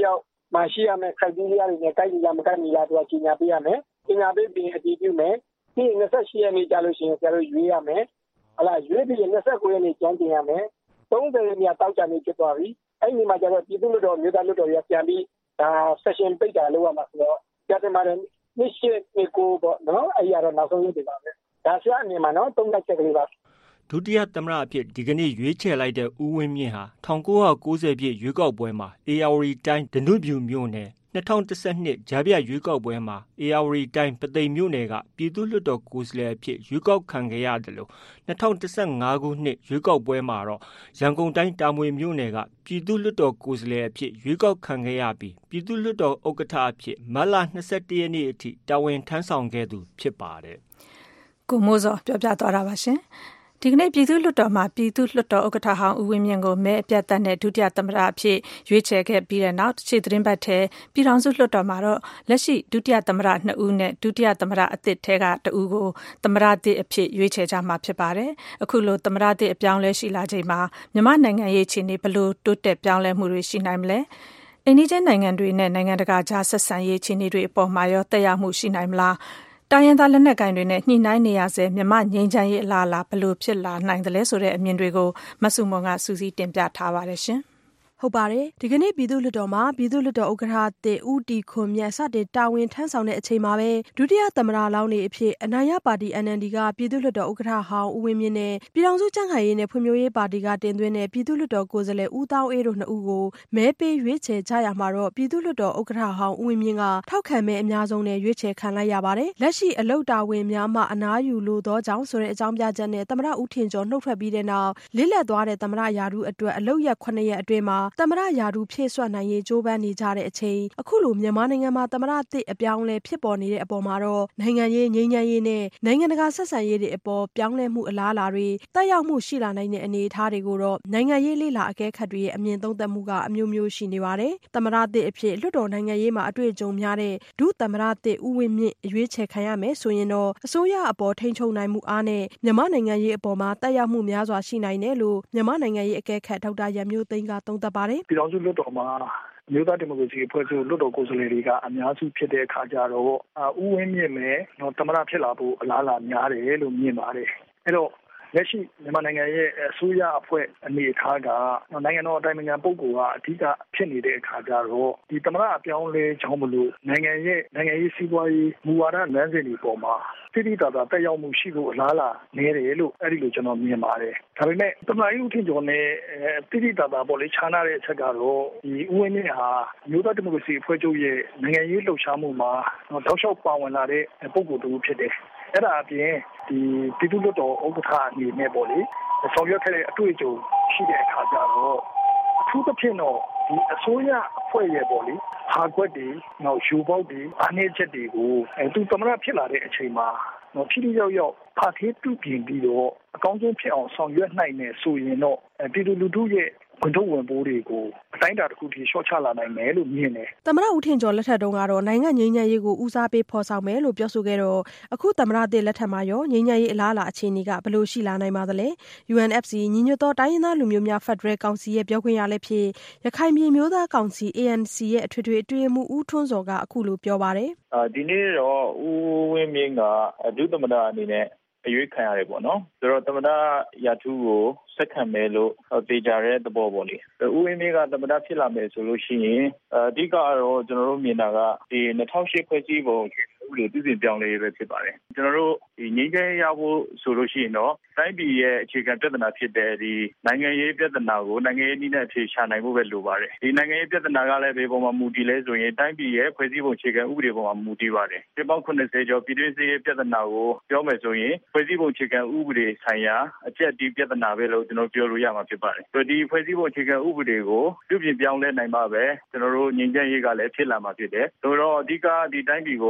မှာရှိရမယ့် criteria တွေနဲ့ကိုက်ညီလားမကိုက်ညီလားသူကကြီးညာပေးရမယ်ကြီးညာပေးပြီးအတည်ပြုမယ်ဒီtwenty-eightရက်နေ့ကြာလို့ရှိရင်ဆရာတို့ရွေးရမယ်ဟလာရွေးပြီးtwenty-nineရက်နေ့ကျန်းကျင်ရမယ်thirtyရက်နေ့တောက်ကြနေဖြစ်သွားပြီအဲ့ဒီမှာကျတော့ပြည်သူ့လွှတ်တော်မြို့သားလွှတ်တော်ရပြန်ပြီးဒါ session ပိတ်တာလုပ်ရမှာဆိုတော့ကြတဲ့မှာနေ့ရှစ်နေ့ကိုပေါ့နော်အဲ့ရတော့နောက်ဆုံးရက်တွေပါပဲဒါဆရာအနေမှာနော်သုံးသပ်ချက်ကလေးပါဒုတိယသမ္မတအဖြစ်ဒီကနေ့ရွေးချယ်လိုက်တဲ့ဦးဝင်းမြင့်ဟာnineteen ninetyပြည့်ရွေးကောက်ပွဲမှာအေရဝတီတိုင်းဒနုပြူမြို့နယ်twenty twelveကြားပြရွေးကောက်ပွဲမှာအေရဝတီတိုင်းပသိမ်မြို့နယ်ကပြည်သူ့လွှတ်တော်ကိုယ်စားလှယ်အဖြစ်ရွေးကောက်ခံခဲ့ရတယ်လို့twenty fifteenခုနှစ်ရွေးကောက်ပွဲမှာတော့ရန်ကုန်တိုင်းတာမွေမြို့နယ်ကပြည်သူ့လွှတ်တော်ကိုယ်စားလှယ်အဖြစ်ရွေးကောက်ခံခဲ့ရပြီးပြည်သူ့လွှတ်တော်ဥက္ကဋ္ဌအဖြစ်မတ်လtwenty-oneရက်နေ့အထိတာဝန်ထမ်းဆောင်ခဲ့သူဖြစ်ပါတယ်။ကိုမိုးစောပြောပြသွားတာပါရှင်။ဒီကနေ့ပြည်သူ့လွှတ်တော်မှာပြည်သူ့လွှတ်တော်ဥက္ကဋ္ဌဟောင်းဦးဝင်းမြင့်ကိုမဲအပြတ်သက်နဲ့ဒုတိယသမ္မတအဖြစ်ရွေးချယ်ခဲ့ပြီးတဲ့နောက်ရှေ့သတင်းပတ်ထဲပြည်ထောင်စုလွှတ်တော်မှာတော့လက်ရှိဒုတိယသမ္မတနှစ်ဦးနဲ့ဒုတိယသမ္မတအသစ်ထဲကတဦးကိုသမ္မတသစ်အဖြစ်ရွေးချယ်ကြမှာဖြစ်ပါတယ်။အခုလိုသမ္မတသစ်အပြောင်းလဲရှိလာချိန်မှာမြန်မာနိုင်ငံရေးအခြေအနေဘယ်လိုတိုးတက်ပြောင်းလဲမှုတွေရှိနိုင်မလဲ။အိန္ဒိယနိုင်ငံတွေနဲ့နိုင်ငံတကာကြားဆက်ဆံရေးအခြေအနေတွေအပေါ်မှာရောသက်ရောက်မှုရှိနိုင်မလား။တိုင်းရင်းသားလက်နက်ကိုင်တွေနဲ့ညှိနှိုင်းနေရဆဲမြန်မာငြိမ်းချမ်းရေးအလားအလာဘယ်လိုဖြစ်လာနိုင်သလဲဆိုတဲ့အမြင်တွေကိုမဆုမွန်ကစူးစီးတင်ပြထားပါတယ်ရှင်။ဟုတ်ပါတယ်ဒီကနေ့ပြည်သူ့လွှတ်တော်မှာပြည်သူ့လွှတ်တော်ဥက္ကဋ္ဌတစ်ဦးတီခွန်မြတ်စတင်တာဝန်ထမ်းဆောင်တဲ့အချိန်မှာပဲဒုတိယသမ္မတလောင်းနေအဖြစ်အနိုင်ရပါတီ N L D ကပြည်သူ့လွှတ်တော်ဥက္ကဋ္ဌဟောင်းဦးဝင်းမြင့်နဲ့ပြည်ထောင်စုကြံ့ခိုင်ရေးနဲ့ဖွံ့ဖြိုးရေးပါတီကတင်သွင်းတဲ့ပြည်သူ့လွှတ်တော်ကိုယ်စားလှယ်ဦးတောင်းအေးတို့နှစ်ဦးကိုမဲပေးရွေးချယ်ကြရမှာတော့ပြည်သူ့လွှတ်တော်ဥက္ကဋ္ဌဟောင်းဦးဝင်းမြင့်ကထောက်ခံမဲအများဆုံးနဲ့ရွေးချယ်ခံလိုက်ရပါတယ်လက်ရှိအလုတ်တာဝန်များမှအနားယူလို့သောကြောင့်ဆိုတဲ့အကြောင်းပြချက်နဲ့သမ္မတဦးထင်ကျော်နှုတ်ထွက်ပြီးတဲ့နောက်လစ်လက်သွားတဲ့သမ္မတရာထူးအတွက်အလုတ်ရက်nineရက်အတွင်းမှာသမ္မတရာထူးဖြည့်ဆွတ်နိုင်ရေးကြိုးပမ်းနေကြတဲ့အချိန်အခုလိုမြန်မာနိုင်ငံမှာသမ္မတသစ်အပြောင်းအလဲဖြစ်ပေါ်နေတဲ့အပေါ်မှာတော့နိုင်ငံရေးငြိမ်းချမ်းရေးနဲ့နိုင်ငံတကာဆက်ဆံရေးတွေအပေါ်ပြောင်းလဲမှုအလားအလာတွေတက်ရောက်မှုရှိလာနိုင်တဲ့အနေအထားတွေကိုတော့နိုင်ငံရေးလေ့လာအကဲခတ်တွေရဲ့အမြင်သုံးသပ်မှုကအမျိုးမျိုးရှိနေပါတယ်သမ္မတသစ်အဖြစ်လွှတ်တော်နိုင်ငံရေးမှာအတွေ့အကြုံများတဲ့ဒုသမ္မတသစ်ဦးဝင်းမြင့်အရွေးချယ်ခံရမယ်ဆိုရင်တော့အစိုးရအပေါ်ထိန်းချုပ်နိုင်မှုအားနဲ့မြန်မာနိုင်ငံရေးအပေါ်မှာတက်ရောက်မှုများစွာရှိနိုင်တယ်လို့မြန်မာနိုင်ငံရေးအကဲခတ်ဒေါက်တာရန်မျိုးသိန်းကသုံးသပ်ပါတယ်ပြည်ထောင်စုလွှတ်တော်မှာမြို့သားဒီမိုကရေစီအဖွဲ့ချုပ်လွှတ်တော်ကိုယ်စားလှယ်တွေကအများစုဖြစ်တဲ့အခါကျတော့ဦးဝင်းမြင့်နဲ့သမ္မတဖြစ်လာဖို့အလားအလာများတယ်လို့မြင်ပါတယ်အဲ့တော့လက်ရှိမြန်မာနိုင်ငံရဲ့အစိုးရအဖွဲ့အနေအထားကနိုင်ငံတော်အတိုင်ပင်ခံပုဂ္ဂိုလ်ကအဓိကဖြစ်နေတဲ့အခါကျတော့ဒီသမ္မတအပြောင်းလဲကြောင်းမလို့နိုင်ငံရဲ့နိုင်ငံရေးစီးပွားရေးမူဝါဒလမ်းစဉ်တွေပေါ်မှာတိတိကျကျတက်ရောက်မှုရှိဖို့အလားအလာနည်းတယ်လို့အဲ့ဒီလိုကျွန်တော်မြင်ပါတယ်ဒါပေမဲ့သမ္မတဦးထင်ကျော်နဲ့တိတိကျကျပေါ့လေခြားနာတဲ့အချက်ကတော့ဒီဦးဝင်းမြင့်ဟာမြို့သားဒီမိုကရေစီအဖွဲ့ချုပ်ရဲ့နိုင်ငံရေးလှုပ်ရှားမှုမှာတောက်လျှောက်ပါဝင်လာတဲ့ပုဂ္ဂိုလ်တူဖြစ်တယ်အဲ့ဒါအပြင်ဒီပြည်သူ့လွှတ်တော်ဥက္ကဋ္ဌအနေနဲ့ပေါ့လေဆောင်ရွက်ခဲ့တဲ့အတွေ့အကြုံရှိတဲ့အခါကျတော့အထူးသဖြင့်တော့ဒီအစိုးရအဖွဲ့ရဲ့ပေါ့လေဟာကွက်တွေနောက်ယူပေါက်တွေအားနည်းချက်တွေကိုအဲသူသမ္မတဖြစ်လာတဲ့အချိန်မှာတော့ထိထိရောက်ရောက်ဖာထေးပြုပြင်ပြီးတော့အကောင်းဆုံးဖြစ်အောင်ဆောင်ရွက်နိုင်မယ်ဆိုရင်တော့ပြည်သူလူထုရဲ့ဝန်ထုတ်ဝန်ပိုးတွေကိုအတိုင်းအတာတစ်ခုထိရှော့ချလာနိုင်မယ်လို့မြင်တယ်သမ္မတဦးထင်ကျော်လက်ထက်တုန်းကတော့နိုင်ငံငြိမ်းချမ်းရေးကိုဦးစားပေးဖော်ဆောင်မယ်လို့ပြောဆိုခဲ့တော့အခုသမ္မတသစ်လက်ထက်မှာရောငြိမ်းချမ်းရေးအလားအလာအခြေအနေကဘယ်လိုရှိလာနိုင်ပါသလဲ U N F C ညီညွတ်သောတိုင်းရင်းသားလူမျိုးများဖက်ဒရယ်ကောင်စီရဲ့ပြောခွင့်ရလည်းဖြစ်ရခိုင်ပြည်မျိုးသားကောင်စီ A N C ရဲ့အထွေထွေအတွင်းမှုဦးထွန်းစောကအခုလိုပြောပါတယ်ဒီနေ့တော့ဦးဝင်းမြင့်ကဒုသမ္မတအနေနဲ့အရွေးခံရတယ်ပေါ့နော်ဆိုတော့သမ္မတရာထူးကိုဆက်ခံမယ်လို့တေချာတဲ့သဘောပေါ့လေဦးဝင်းမြင့်ကသမ္မတဖြစ်လာမယ်ဆိုလို့ရှိရင်အဓိကတော့ကျွန်တော်တို့မြင်တာကဒီtwo thousand eightဖွဲ့စည်းပုံဥပဒေပြုပြင်ပြောင်းလဲရေးပဲဖြစ်ပါတယ်ကျွန်တော်တို့ဒီငြိမ်းချမ်းရေးရဖို့ဆိုလို့ရှိရင်တော့တိုင်းပြည်ရဲ့အခြေခံပြဿနာဖြစ်တဲ့ဒီနိုင်ငံရေးပြဿနာကိုနိုင်ငံရေးနည်းနဲ့အဖြေရှာနိုင်ဖို့ပဲလိုပါတယ်ဒီနိုင်ငံရေးပြဿနာကလည်းဘယ်ပေါ်မှာမူတည်လဲဆိုရင်တိုင်းပြည်ရဲ့ဖွဲ့စည်းပုံအခြေခံဥပဒေပေါ်မှာမူတည်ပါတယ်ဒီပေါင်းninetyကျော်ပြည်တွင်းစစ်ရေးပြဿနာကိုပြောမယ်ဆိုရင်ဖွဲ့စည်းပုံအခြေခံဥပဒေဆိုင်ရာအကျက်ဒီပြဿနာပဲလို့ကျွန်တော်ပြောလို့ရမှာဖြစ်ပါတယ်ဆိုတော့ဒီဖွဲ့စည်းပုံအခြေခံဥပဒေကိုပြုပြင်ပြောင်းလဲနိုင်မှပဲကျွန်တော်တို့ငြိမ်းချမ်းရေးကလည်းဖြစ်လာမှာဖြစ်တယ်ဆိုတော့အဓိကဒီတိုင်းပြည်ကို Federal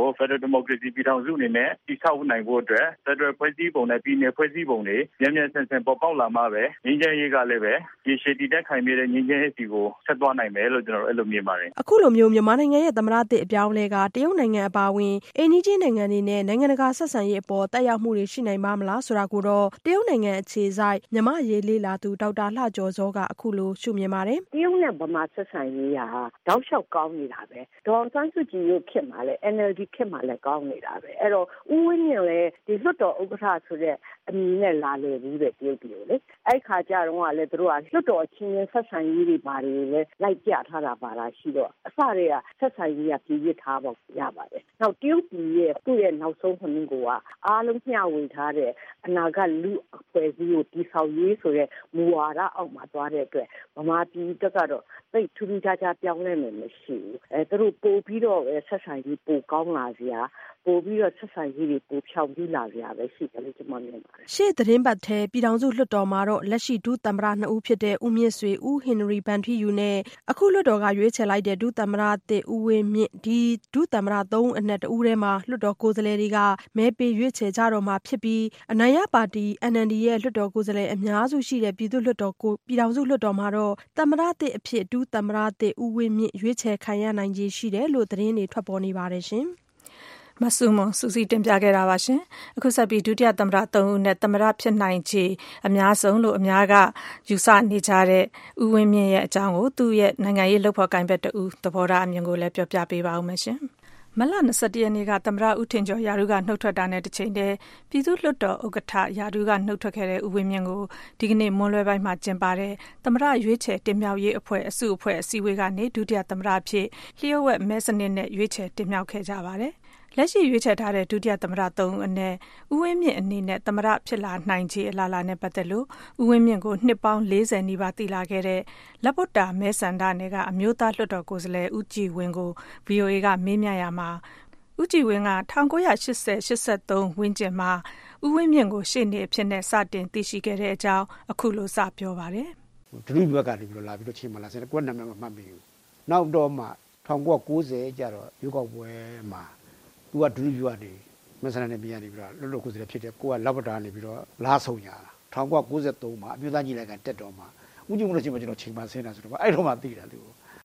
မိုကရေစီပြည်ထောင်စုအနေနဲ့တည်ဆောက်နိုင်ဖို့အတွက်ဖက်ဒရယ်ဖွဲ့စည်းပုံနဲ့ပြည်နယ်ဖွဲ့စည်းပုံတွေမြန်မြန်ဆန်ဆန်ပေါ်ပေါက်လာမှပဲငြိမ်းချမ်းရေးကလည်းပဲရေရှည်တည်တံ့ခိုင်မြဲတဲ့ငြိမ်းချမ်းရေးစီကိုဆက်သွားနိုင်မယ်လို့ကျွန်တော်တို့အဲ့လိုမြင်ပါတယ်အခုလိုမျိုးမြန်မာနိုင်ငံရဲ့သမ္မတသစ်အပြောင်းအလဲကတရုတ်နိုင်ငံအပါအဝင်အိမ်နီးချင်းနိုင်ငံတွေနဲ့နိုင်ငံတကာဆက်ဆံရေးအပေါ်တက်ရောက်မှုတွေရှိနိုင်ပါမလားဆိုတာကိုတော့တရုတ်နိုင်ငံအခြေစိုက်မြန်မာရေးလေးလာသူဒေါက်တာလှကျော်စောကအခုလိုရှုမြင်ပါတယ်တရုတ်နဲ့ဗမာဆက်ဆံရေးဟာတောက်လျှောက်ကောင်းနေတာပဲဒေါ်အောင်ဆန်းစုကြည်ရုပ်ခေတ်မှာလည်း N L D ခေတ်မှာလည်းကောင်းနေတာပဲအဲ့တော့ဦးဝင်းမြင့်လည်းဒီလွှတ်တော်ဥက္ကဋ္ဌဆိုတဲ့အမည်နဲ့လာလေဘူးတဲ့တရုတ်ပြည်ကိုလေအဲ့ခါကျတော့ကလည်းသူတို့ကလွှတ်တော်အချင်းချင်းဆက်ဆံရေးတွေပါတယ်လေလိုက်ပြထားတာပါလားရှိတော့အစတွေကဆက်ဆံရေးကပြည်ပြထားဖို့ရပါတယ်နောက်တရုတ်ပြည်ရဲ့သူ့ရဲ့နောက်ဆုံးခဏကအားလုံးမျှဝေထားတဲ့အနာဂတ်လူအဖွဲ့အစည်းကိုတည်ဆောက်ရေးဆိုတဲ့မူဝါဒအောက်မှာသွားတဲ့အတွက်ဗမာပြည်တက်ကတော့သိထူးထူးခြားခြားပြောင်းလဲမယ်မရှိဘူးအဲသူတို့ပို့ပြီးတော့ဆက်ဆံရေးပိုကောင်းလာစရာပို့ပြီးတော့ဆက်ဆံရေးတွေပိုဖြောင်းပြီးလာစရာပဲရှိတယ်လို့ကျွန်မမြင်ပါတယ်ရှေ့သတင်းပတ်ထဲပြည်ထောင်စုလွှတ်တော်မှာတော့လက်ရှိဒုသမ္မတနှစ်ဦးဖြစ်တဲ့ဦးမြင့်ဆွေဦးဟင်နရီဗန်ထီယူနဲ့အခုလွှတ်တော်ကရွေးချယ်လိုက်တဲ့ဒုသမ္မတသစ်ဦးဝင်းမြင့်ဒီဒုသမ္မတသုံးအနက်တဦးထဲမှာလွှတ်တော်ကိုယ်စားလှယ်တွေကမဲပေးရွေးချယ်ကြတော့မှာဖြစ်ပြီးအနိုင်ရပါတီ N L D ရဲ့လွှတ်တော်ကိုယ်စားလှယ်အများစုရှိတဲ့ပြည်သူ့လွှတ်တော်ကိုပြည်ထောင်စုလွှတ်တော်မှာတော့သမ္မတသစ်အဖြစ်ဒုသမ္မတသစ်ဦးဝင်းမြင့်ရွေးချယ်ခံရနိုင်ခြေရှိတယ်လို့သတင်းတွေထွက်ပေါ်နေပါတယ်ရှင်မဆုမွန်စူစီတင်ပြခဲ့တာပါရှင်အခုဆက်ပြီးဒုတိယသမ္မတသုံးဦးနဲ့သမ္မတဖြစ်နိုင်ခြေအများဆုံးလို့အများကယူဆနေကြတဲ့ဦးဝင်းမြင့်ရဲ့အကြောင်းကိုသူ့ရဲ့နိုင်ငံရေးလှုပ်ဖော်ကိုင်ဘက်တူသဘောထားအမြင်ကိုလည်းပြောပြပေးပါဦးမယ်ရှင်မလ၂၁ရက်နေ့ကသမ္မတဦးထင်ကျော်ရာထူးကနှုတ်ထွက်တာနဲ့တချိန်တည်းပြည်သူ့လွှတ်တော်ဥက္ကဋ္ဌရာထူးကနှုတ်ထွက်ခဲ့တဲ့ဦးဝင်းမြင့်ကိုဒီကနေ့မွန်းလွဲပိုင်းမှာကျင်းပတဲ့သမ္မတရွေးချယ်တင်မြှောက်ရေးအဖွဲ့အစုအဖွဲ့အစည်းအဝေးကနေဒုတိယသမ္မတအဖြစ်လျှို့ဝှက်မဲစနစ်နဲ့ရွေးချယ်တင်မြှောက်ခဲ့ကြပါတယ်လက်ရှိရွေးချယ်ထားတဲ့ဒုတိယသမ္မတသုံးဦးအနက်ဦးဝင်းမြင့်အနေနဲ့သမ္မတဖြစ်လာနိုင်ခြေအလားအလာနဲ့ပတ်သက်လို့ဦးဝင်းမြင့်ကိုနှစ်ပေါင်း၄၀နီးပါးတည်လာခဲ့တဲ့လက်ပုတ်တာမဲဆန္ဒနယ်ကအမျိုးသားလွှတ်တော်ကိုယ်စားလှယ်ဦးကြည်ဝင်းကို V O A ကမေးမြန်းရမှာဦးကြည်ဝင်းက၁၉၈၀ ၈၃ဝန်းကျင်မှာဦးဝင်းမြင့်ကိုရှေ့နေအဖြစ်နဲ့စတင်သိရှိခဲ့တဲ့အကြောင်းအခုလိုစပြောပါတယ်ဒုတိယဘက်ကနေပြီးတော့လာပြီးတော့ချိန်မှလာစတယ်ကိုယ်နာမည်မမှတ်မိဘူးနောက်တော့မှ၁၉၉၀ကျတော့ရွေးကောက်ပွဲမှာသူကဒုတိယကနေမဆန္ဒနဲ့ပြန်နေပြီးတော့လွတ်လွတ်ကိုယ်စားဖြစ်တယ်ကိုကလက်ပတာနေပြီးတော့လားဆုံညာ၁၉၉၃မှာအမျိုးသားညီလာခံတက်တော်မှာဦးကြည်ဝင်းတို့ချိန်မှာကျွန်တော်ချိန်မှဆင်းတာဆိုတော့အဲ့တော့မှသိတာသူ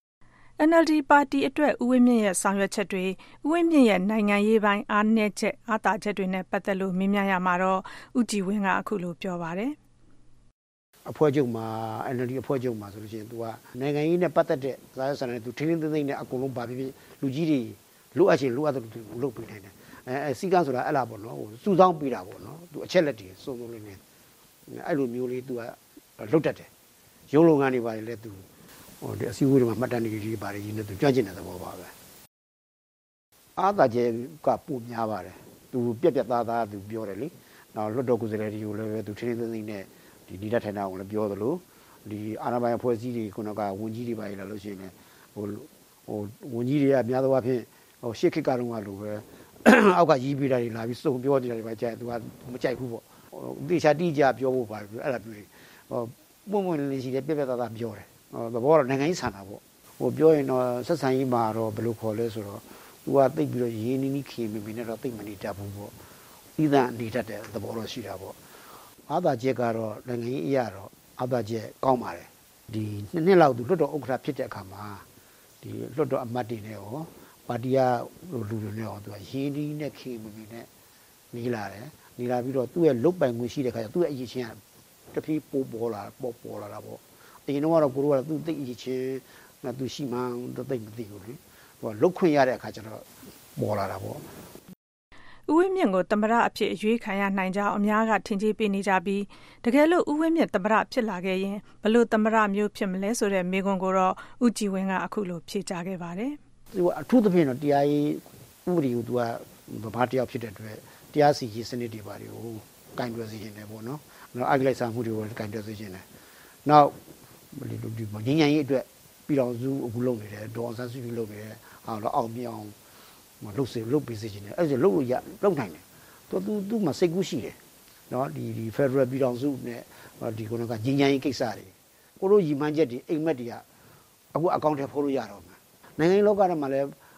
N L D ပါတီအတွက်ဦးဝင်းမြင့်ရဲ့ဆောင်ရွက်ချက်တွေဦးဝင်းမြင့်ရဲ့နိုင်ငံရေးပိုင်းအားနည်းချက်အားသာချက်တွေနဲ့ပတ်သက်လို့မေးမြန်းရမှာတော့ဦးကြည်ဝင်းကအခုလိုပြောပါတယ်အဖွဲ့ချုပ်မှာ N L D အဖွဲ့ချုပ်မှာဆိုလို့ရှိရင် तू ကနိုင်ငံရေးနဲ့ပတ်သက်တဲ့စာရေးဆန္ဒနဲ့ तू ထင်းထင်းသိသိနဲ့အကုန်လုံးပါပြီးလူကြီးတွေလိုအပ်ချင်လိုအပ်တဲ့လူတွေလုပ်ပေးနိုင်တယ်အဲစီကန်းဆိုတာအဲ့လားပေါ့နော်စူဆောင်းပေးတာပေါ့နော် तू အချက်လက်တွေစုံစုံလေးနဲ့အဲ့လိုမျိုးလေး तू ကလုတ်တတ်တယ်ရုံးလုပ်ငန်းတွေပါတယ်လဲ तूဟိုဒီအစည်းအဝေးတွေမှာမှတ်တမ်းတွေကြီးပါတယ်ရင်းနဲ့သူကြွကျင်တဲ့သဘောပါပဲအားသာကျဲကပိုများပါတယ်သူပြက်ပြက်သားသားသူပြောတယ်လေနောက်လွတ်တော်ကိုယ်စားလှယ်တွေကိုလည်းပဲသူထင်းထင်းသိသိနဲ့ဒီဒီလက်ထိုင်တာကိုလည်းပြောသလိုဒီအာဏာပိုင်အဖွဲ့အစည်းတွေခုနကဝန်ကြီးတွေပါလာလို့ရှိရင်ဟိုဟိုဝန်ကြီးတွေကများသောအားဖြင့်ဟိုရှေ့ခေတ်ကတော့ကလိုပဲအောက်ကရီးပေးတာတွေလာပြီးစုံပြောနေတာတွေပဲကြိုက်သူကမကြိုက်ဘူးပေါ့ဟိုတေချာတိကျပြောဖို့ပါတယ်အဲ့ဒါပြောတယ်ဟိုပုံမှန်လေးရှိတယ်ပြက်ပြက်သားသားပြောတယ်သဘောတော့နိုင်ငံရေးဆန္ဒပေါ့ဟိုပြောရင်တော့ဆက်ဆံရေးမှာတော့ဘယ်လိုခေါ်လဲဆိုတော့သူကတိတ်ပြီးတော့ရင်းနှီးနှီးခင်မီမီနဲ့တော့တိတ်မနေတတ်ဘူးပေါ့ဤသံနေတတ်တဲ့သဘောတော့ရှိတာပေါ့အာသာချက်ကတော့နိုင်ငံရေးအရာတော့အာသာချက်ကောင်းပါတယ်ဒီနှစ်နှစ်လောက်သူလွတ်တော်ဥက္ကဋ္ဌဖြစ်တဲ့အခါမှာဒီလွတ်တော်အမတ်တွေနဲ့ရောပါတီကလူတွေနဲ့ရောသူကရင်းနှီးနဲ့ခင်မီမီနဲ့နေလာတယ်နေလာပြီးတော့သူ့ရဲ့လုတ်ပိုင်ခွင့်ရှိတဲ့ခါကျသူ့ရဲ့အရေးချင်းကတဖြည်းပိုးပေါ်လာပေါ်ပေါ်လာတာပေါ့အရင်တော့ကိုတို့ကသူသိအချင်းငါသူရှိမှန်းတော့သိမသိဘူးလေဟိုလုတ်ခွင့်ရတဲ့အခါကျတော့ပေါ်လာတာပေါ့ဦးဝင်းမြင့်ကိုသမ္မတအဖြစ်အရွေးခံရနိုင်ကြောင်းအများကထင်ကြီးပေးနေကြပြီးတကယ်လို့ဦးဝင်းမြင့်သမ္မတဖြစ်လာခဲ့ရင်ဘလို့သမ္မတမျိုးဖြစ်မလဲဆိုတဲ့မေးခွန်းကိုတော့ဦးကြည်ဝင်းကအခုလိုဖြေကြားခဲ့ပါတယ်သူကအထူးသဖြင့်တော့တရားရေးဥပဒေကိုသူကဘာတရားဖြစ်တဲ့အတွက်တရားစီရင်စနစ်တွေပါတွေကိုကင်တွယ်စေခြင်းတယ်ပေါ့နော်နောက်အဂလိုက်စာမှုတွေကိုကင်တွယ်စေခြင်းတယ်နောက်ဒီဒီငင်းငင်းရေးအတွက်ပြည်တော်စုအခုလုပ်နေတယ်ဒေါ်ဆန်းစုကြည်လုပ်နေတယ်ဟာတော့အောင်မြောင်မလုပ်စေလုပ်ပေးစေချင်တယ်အဲ့ဒါလုပ်လို့ရလုပ်နိုင်တယ်သူသူသူမှစိတ်ကူးရှိတယ်နော်ဒီဒီ Federal ပြည်တော်စုနဲ့ဒီကုန်းကငင်းငင်းရေးကိစ္စတွေကိုတို့ရည်မှန်းချက်တွေအိမ်မက်တွေကအခုအကောင့်ထဲဖိုးလို့ရတော့မှာနိုင်ငံရေးလောကထဲမှာလည်း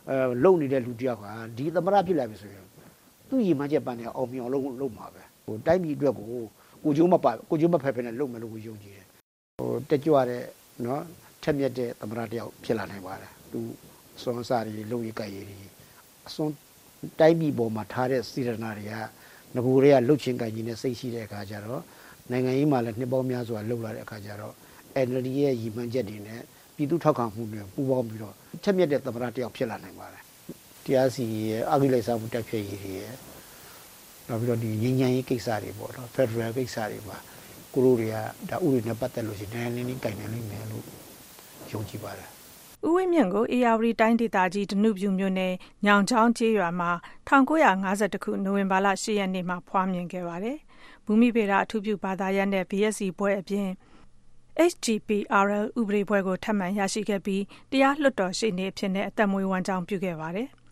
အဲလုံနေတဲ့လူတယောက်ကဒီသမရဖြစ်လာပြီဆိုရင်သူ့ရည်မှန်းချက်ပန်းနေအောင်မြောင်လုံးလုံးမှာပဲဟိုတိုင်းပြည်အတွက်ကိုကိုကျိုးမပါကိုကျိုးမဖက်ဖက်နဲ့လုံမယ်လို့ကိုယုံကြည်တယ်ဟိုတက်ကြွတဲ့နော်ထက်မြက်တဲ့သမရတယောက်ဖြစ်လာနိုင်ပါတယ်သူစွန်စားတွေလုံရကြရည်တွေအစွန်တိုင်းပြည်ပေါ်မှာထားတဲ့စီရနာတွေကငကိုတွေကလှုပ်ချင်းကြကြီးနဲ့စိတ်ရှိတဲ့အခါကျတော့နိုင်ငံရေးမှာလည်းနှစ်ပေါင်းများစွာလှုပ်လာတဲ့အခါကျတော့ N L D ရဲ့ရည်မှန်းချက်တွေနဲ့ပြည်သူထောက်ခံမှုတွေပူးပေါင်းပြီးတော့ထက်မြက်တဲ့သမရတယောက်ဖြစ်လာနိုင်ပါတယ်တရားစီရဲ့အဂိလိုက်စားမှုတိုက်ဖျက်ရေးတွေရဲ့နောက်ပြီးတော့ဒီငြိမ်းချမ်းရေးကိစ္စတွေပေါ့နော်ဖက်ဒရယ်ကိစ္စတွေမှာကိုလိုတွေကဒါဥပဒေနဲ့ပတ်သက်လို့ရှိရင်တိုင်းရင်းနှီးကိုင်နေလိမ့်မယ်လို့ယုံကြည်ပါတယ်။ဦးဝင်းမြင့်ကိုအေရဝတီတိုင်းဒေသကြီးဒနုပြူမြို့နယ်ညောင်ချောင်းကျေးရွာမှာ၁၉၅၁ခုနိုဝင်ဘာလ၈ရက်နေ့မှာဖွားမြင်ခဲ့ပါတယ်။ဘူမိဗေဒအထူးပြုဘာသာရပ်နဲ့ B S c ဘွဲ့အပြင် H G P R L ဥပဒေဘွဲ့ကိုထပ်မံရရှိခဲ့ပြီးတရားလွှတ်တော်ရှေ့နေအဖြစ်နဲ့အသက်မွေးဝမ်းကြောင်းပြုခဲ့ပါတယ်။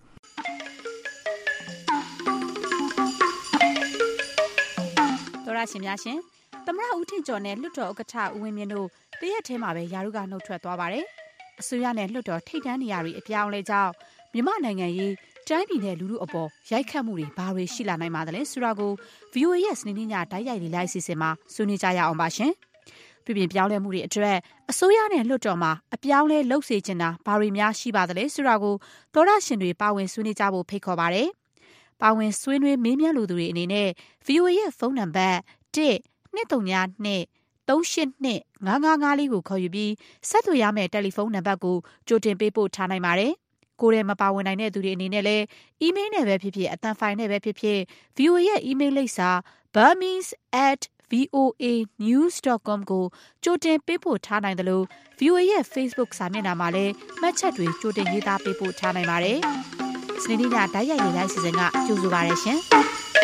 တော်ရရှင်များရှင်သမရဦးထင်ကျော်နဲ့လွှတ်တော်ဥက္ကဋ္ဌဦးဝင်းမြင့်တို့တရက်ထဲမှာပဲယာရုကနှုတ်ထွက်သွားပါတယ်။အစိုးရနဲ့လွှတ်တော်ထိပ်တန်းနေရာတွေအပြောင်းလဲကြောင်းမြန်မာနိုင်ငံရေးတိုင်းပြည်နဲ့လူလူအပေါ်ရိုက်ခတ်မှုတွေဘာတွေရှိလာနိုင်ပါသလဲဆိုတာကို V O A ရဲ့စနေနေ့ညတိုက်ရိုက်လေးလိုက်စီစဉ်မှာဆွေးနွေးကြရအောင်ပါရှင်။ပြည်ပြင်ပြောင်းလဲမှုတွေအတွက်အစိုးရနဲ့လွှတ်တော်မှာအပြောင်းလဲလှုပ်စေချင်တာဘာတွေများရှိပါသလဲဆိုတာကိုသောရရှင်တွေပါဝင်ဆွေးနွေးကြဖို့ဖိတ်ခေါ်ပါတယ်။ပါဝင်ဆွေးနွေးမေးမြန်းလူသူတွေအနေနဲ့ V O A ရဲ့ဖုန်းနံပါတ်တစ်နှစ်သုံးညနှစ်သုံးရှစ်နှစ်ငါးငါးငါးလေးကိုခေါ်ယူပြီးဆက်သွယ်ရမယ့်တယ်လီဖုန်းနံပါတ်ကိုကြိုတင်ပေးပို့ထားနိုင်ပါတယ်။ကိုယ်ထဲမပါဝင်နိုင်တဲ့သူတွေအနေနဲ့လည်းအီးမေးလ်နဲ့ပဲဖြစ်ဖြစ်အသံဖိုင်နဲ့ပဲဖြစ်ဖြစ် V O A ရဲ့အီးမေးလ်လိပ်စာ burmese at v o a news dot com ကိုကြိုတင်ပေးပို့ထားနိုင်တယ်လို့ V O A ရဲ့ Facebook စာမျက်နှာမှာလည်းမှတ်ချက်တွေကြိုတင်ရေးသားပေးပို့ထားနိုင်ပါတယ်။စနေနေ့ညတိုက်ရိုက်လေးလိုက်စီစဉ်ကကြိုဆိုပါရရှင်။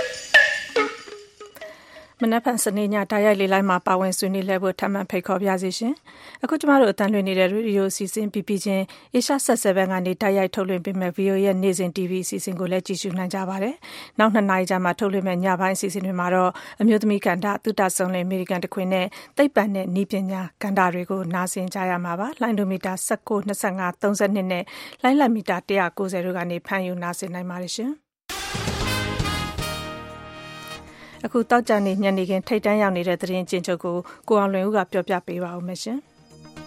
မနက်ဖြန်စနေညတိုက်ရိုက်လေးလိုက်မှာပါဝင်ဆွေးနွေးလဲဖို့ထပ်မံဖိတ်ခေါ်ပါရစေရှင်။အခုကျမတို့အတန်းလွှင့်နေတဲ့ရေဒီယိုစီစဉ်ပြီးပြီးချင်း Asia ဆက် seven ကနေတိုက်ရိုက်ထုတ်လွှင့်ပေးမဲ့ V O A ရဲ့နေ့စဉ် T V အစီအစဉ်ကိုလည်းကြည့်ရှုနိုင်ကြပါတယ်။နောက်နှစ်နာရီကြာမှထုတ်လွှင့်မဲ့ညပိုင်းအစီအစဉ်တွေမှာတော့အမျိုးသမီးကဏ္ဍသုတဆုံလင်အမေရိကန်တခွင်နဲ့သိပ္ပံနဲ့နည်းပညာကဏ္ဍတွေကိုနားဆင်ကြရမှာပါ။လိုင်းဒိုမီတာ၁၉ ၂၅ ၃၂နဲ့လိုင်းလက်မီတာ၁၉၀တို့ကနေဖမ်းယူနားဆင်နိုင်ပါတယ်ရှင်။အခုတောက်ကြနေညနေခင်းထိတ်တန်းရောက်နေတဲ့သတင်းကျဉ်းချုပ်ကိုကိုအောင်လွင်ဦးကပြောပြပေးပါဦးမယ်ရှင်။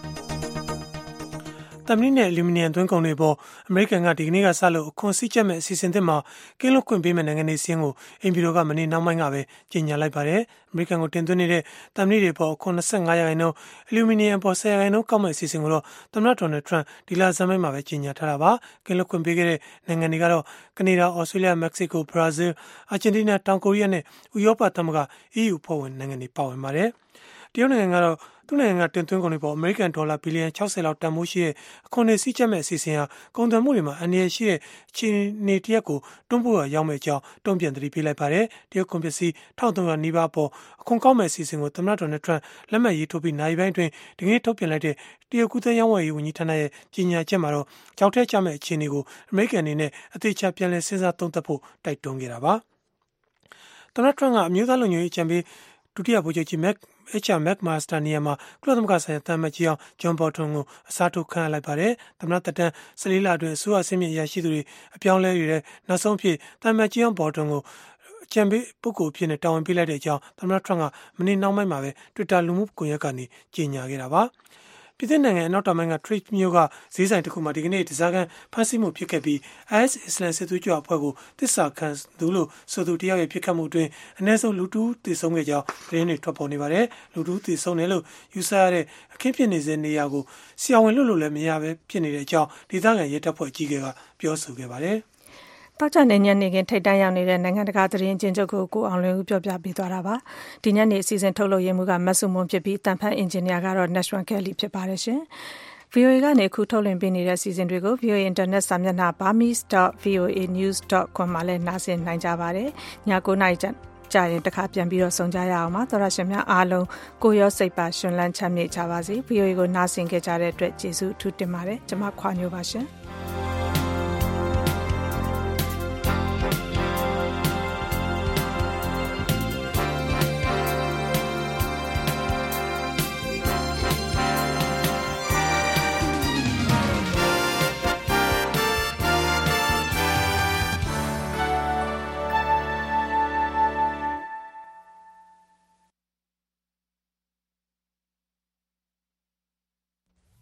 သမဏိနဲ့အလူမီနီယံသွင်းကုန်တွေပေါ်အမေရိကန်ကဒီကနေ့ကစလို့အခွန်စည်းကျပ်မဲ့အစီအစဉ်သစ်မှာကင်းလွတ်ခွင့်ပေးမဲ့နိုင်ငံတွေစင်းကိုအင်ပီရိုကမနေ့နောက်ပိုင်းကပဲကြေညာလိုက်ပါတယ်။အမေရိကန်ကိုတင်သွင်းနေတဲ့သမဏိတွေပေါ်အခွန်၂၅ရာခိုင်နှုန်းအလူမီနီယံပေါ်၁၀ရာခိုင်နှုန်းကောက်မဲ့အစီအစဉ်ကိုတော့သမ္မတဒေါ်နယ်ထရန့်ဒီလဆန်းပိုင်းမှာပဲကြေညာထားတာပါ။ကင်းလွတ်ခွင့်ပေးခဲ့တဲ့နိုင်ငံတွေကတော့ကနေဒါ၊ဩစတြေးလျ၊မက္ကဆီကို၊ဘရာဇီးလ်၊အာဂျင်တီးနား၊တောင်ကိုရီးယားနဲ့ဥရောပသမဂ္ဂ E U ဖွဲ့ဝင်နိုင်ငံတွေပါဝင်ပါတယ်။တရုတ်နိုင်ငံကတော့သူ့နိုင်ငံကတင်သွင်းကုန်တွေပေါ်အမေရိကန်ဒေါ်လာဘီလီယံ၆၀လောက်တန်ဖိုးရှိတဲ့အခွန်တွေစည်းကျပ်မဲ့အစီအစဉ်ဟာကုန်သွယ်မှုတွေမှာအန္တရာယ်ရှိတဲ့အခြေအနေတစ်ရပ်ကိုတွန်းပို့ရရောက်မဲ့အကြောင်းတုံ့ပြန်သတိပေးလိုက်ပါတယ်။တရုတ်ကွန်ပစ္စည်း၁၃၀၀နီးပါးပေါ်အခွန်ကောက်မဲ့အစီအစဉ်ကိုသမ္မတဒေါ်နယ်ထရန့်လက်မှတ်ရေးထိုးပြီးနိုင်ပိုင်းတွင်ဒီကနေ့ထုတ်ပြန်လိုက်တဲ့တရုတ်ကူးသန်းရောင်းဝယ်ရေးဝန်ကြီးဌာနရဲ့ကြေညာချက်မှာတော့ကြောက်ထဲကျမဲ့အခြေအနေကိုအမေရိကန်အနေနဲ့အသေးချာပြန်လည်စဉ်းစားသုံးသပ်ဖို့တိုက်တွန်းခဲ့တာပါ။သမ္မတထရန့်ကအမျိုးသားလုံခြုံရေးအကြံပေးဒုတိယဗိုလ်ချုပ်ကြီးမက်H R McMaster နေရာမှာကုလသမဂ္ဂဆိုင်ရာတမန်ကြီးအောင်ဂျွန်ဘော်တွန်ကိုအစားထိုးခန့်အပ်လိုက်ပါတယ်။သမ္မတသက်တမ်း၁၄လအတွင်းအစိုးရအဆင့်မြင့်အရာရှိသူတွေအပြောင်းလဲတွေတဲ့နောက်ဆုံးဖြစ်တမန်ကြီးအောင်ဘော်တွန်ကိုအကြံပေးပုဂ္ဂိုလ်အဖြစ်နဲ့တာဝန်ပေးလိုက်တဲ့အကြောင်းသမ္မတထရန့်ကမနေ့နောက်ပိုင်းမှာပဲ Twitter လူမှုကွန်ရက်ကနေကြေညာခဲ့တာပါ။ပြည်သစ်နိုင်ငံအနောက်တောင်ပိုင်းက Trade မြို့ကဈေးဆိုင်တစ်ခုမှာဒီကနေ့တစားကန်ဖမ်းဆီးမှုဖြစ်ခဲ့ပြီး I S အစ္စလမ်စစ်သွေးကြွအဖွဲ့ကိုတစ္ဆာခံသူလို့ဆိုသူတယောက်ရဲ့ဖြစ်ခတ်မှုအတွင်းအနည်းဆုံးလူတူးတည်ဆုံးခဲ့ကြောင်းသတင်းတွေထွက်ပေါ်နေပါတယ်။လူတူးတည်ဆုံးတယ်လို့ယူဆရတဲ့အခင်းဖြစ်နေတဲ့နေရာကိုဆရာဝန်လွတ်လို့လည်းမရပဲဖြစ်နေတဲ့အကြောင်းဒေသခံရဲတပ်ဖွဲ့အကြီးအကဲကပြောဆိုခဲ့ပါတယ်။တောက်ကြနေညနေခင်းထိတ်တန်းရောက်နေတဲ့နိုင်ငံတကာသတင်းကျဉ်းချုပ်ကိုကိုအောင်လွင်ဦးပြောပြပေးသွားတာပါ။ဒီညနေအစီအစဉ်ထုတ်လုပ်ရမှုကမတ်ဆုမွန်ဖြစ်ပြီးတန်ဖန်အင်ဂျင်နီယာကတော့ Nashwan Kelly ဖြစ်ပါတယ်ရှင်။ V O A ကနေအခုထုတ်လွှင့်ပေးနေတဲ့စီစဉ်တွေကို V O A Internet စာမျက်နှာ burmese dot v o a news dot com မှာလည်းနားဆင်နိုင်ကြပါတယ်။ညကိုနာရီကြာရင်တခါပြန်ပြီးတော့ဆုံကြရအောင်ပါသောရရှင်များအားလုံးကိုရောစိတ်ပါရှင်လန်းချမ်းမြေ့ကြပါစေ။ V O A ကိုနားဆင်ခဲ့ကြတဲ့အတွက်ကျေးဇူးအထူးတင်ပါတယ်။ကျွန်မခွာညိုပါရှင်။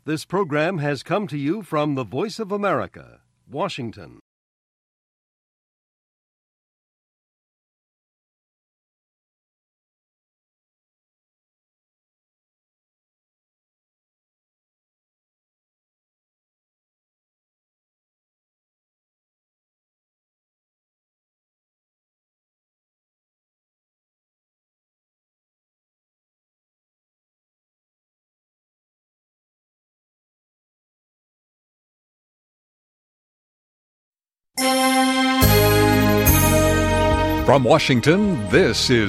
This program has come to you from the Voice of America, Washington. From Washington, this is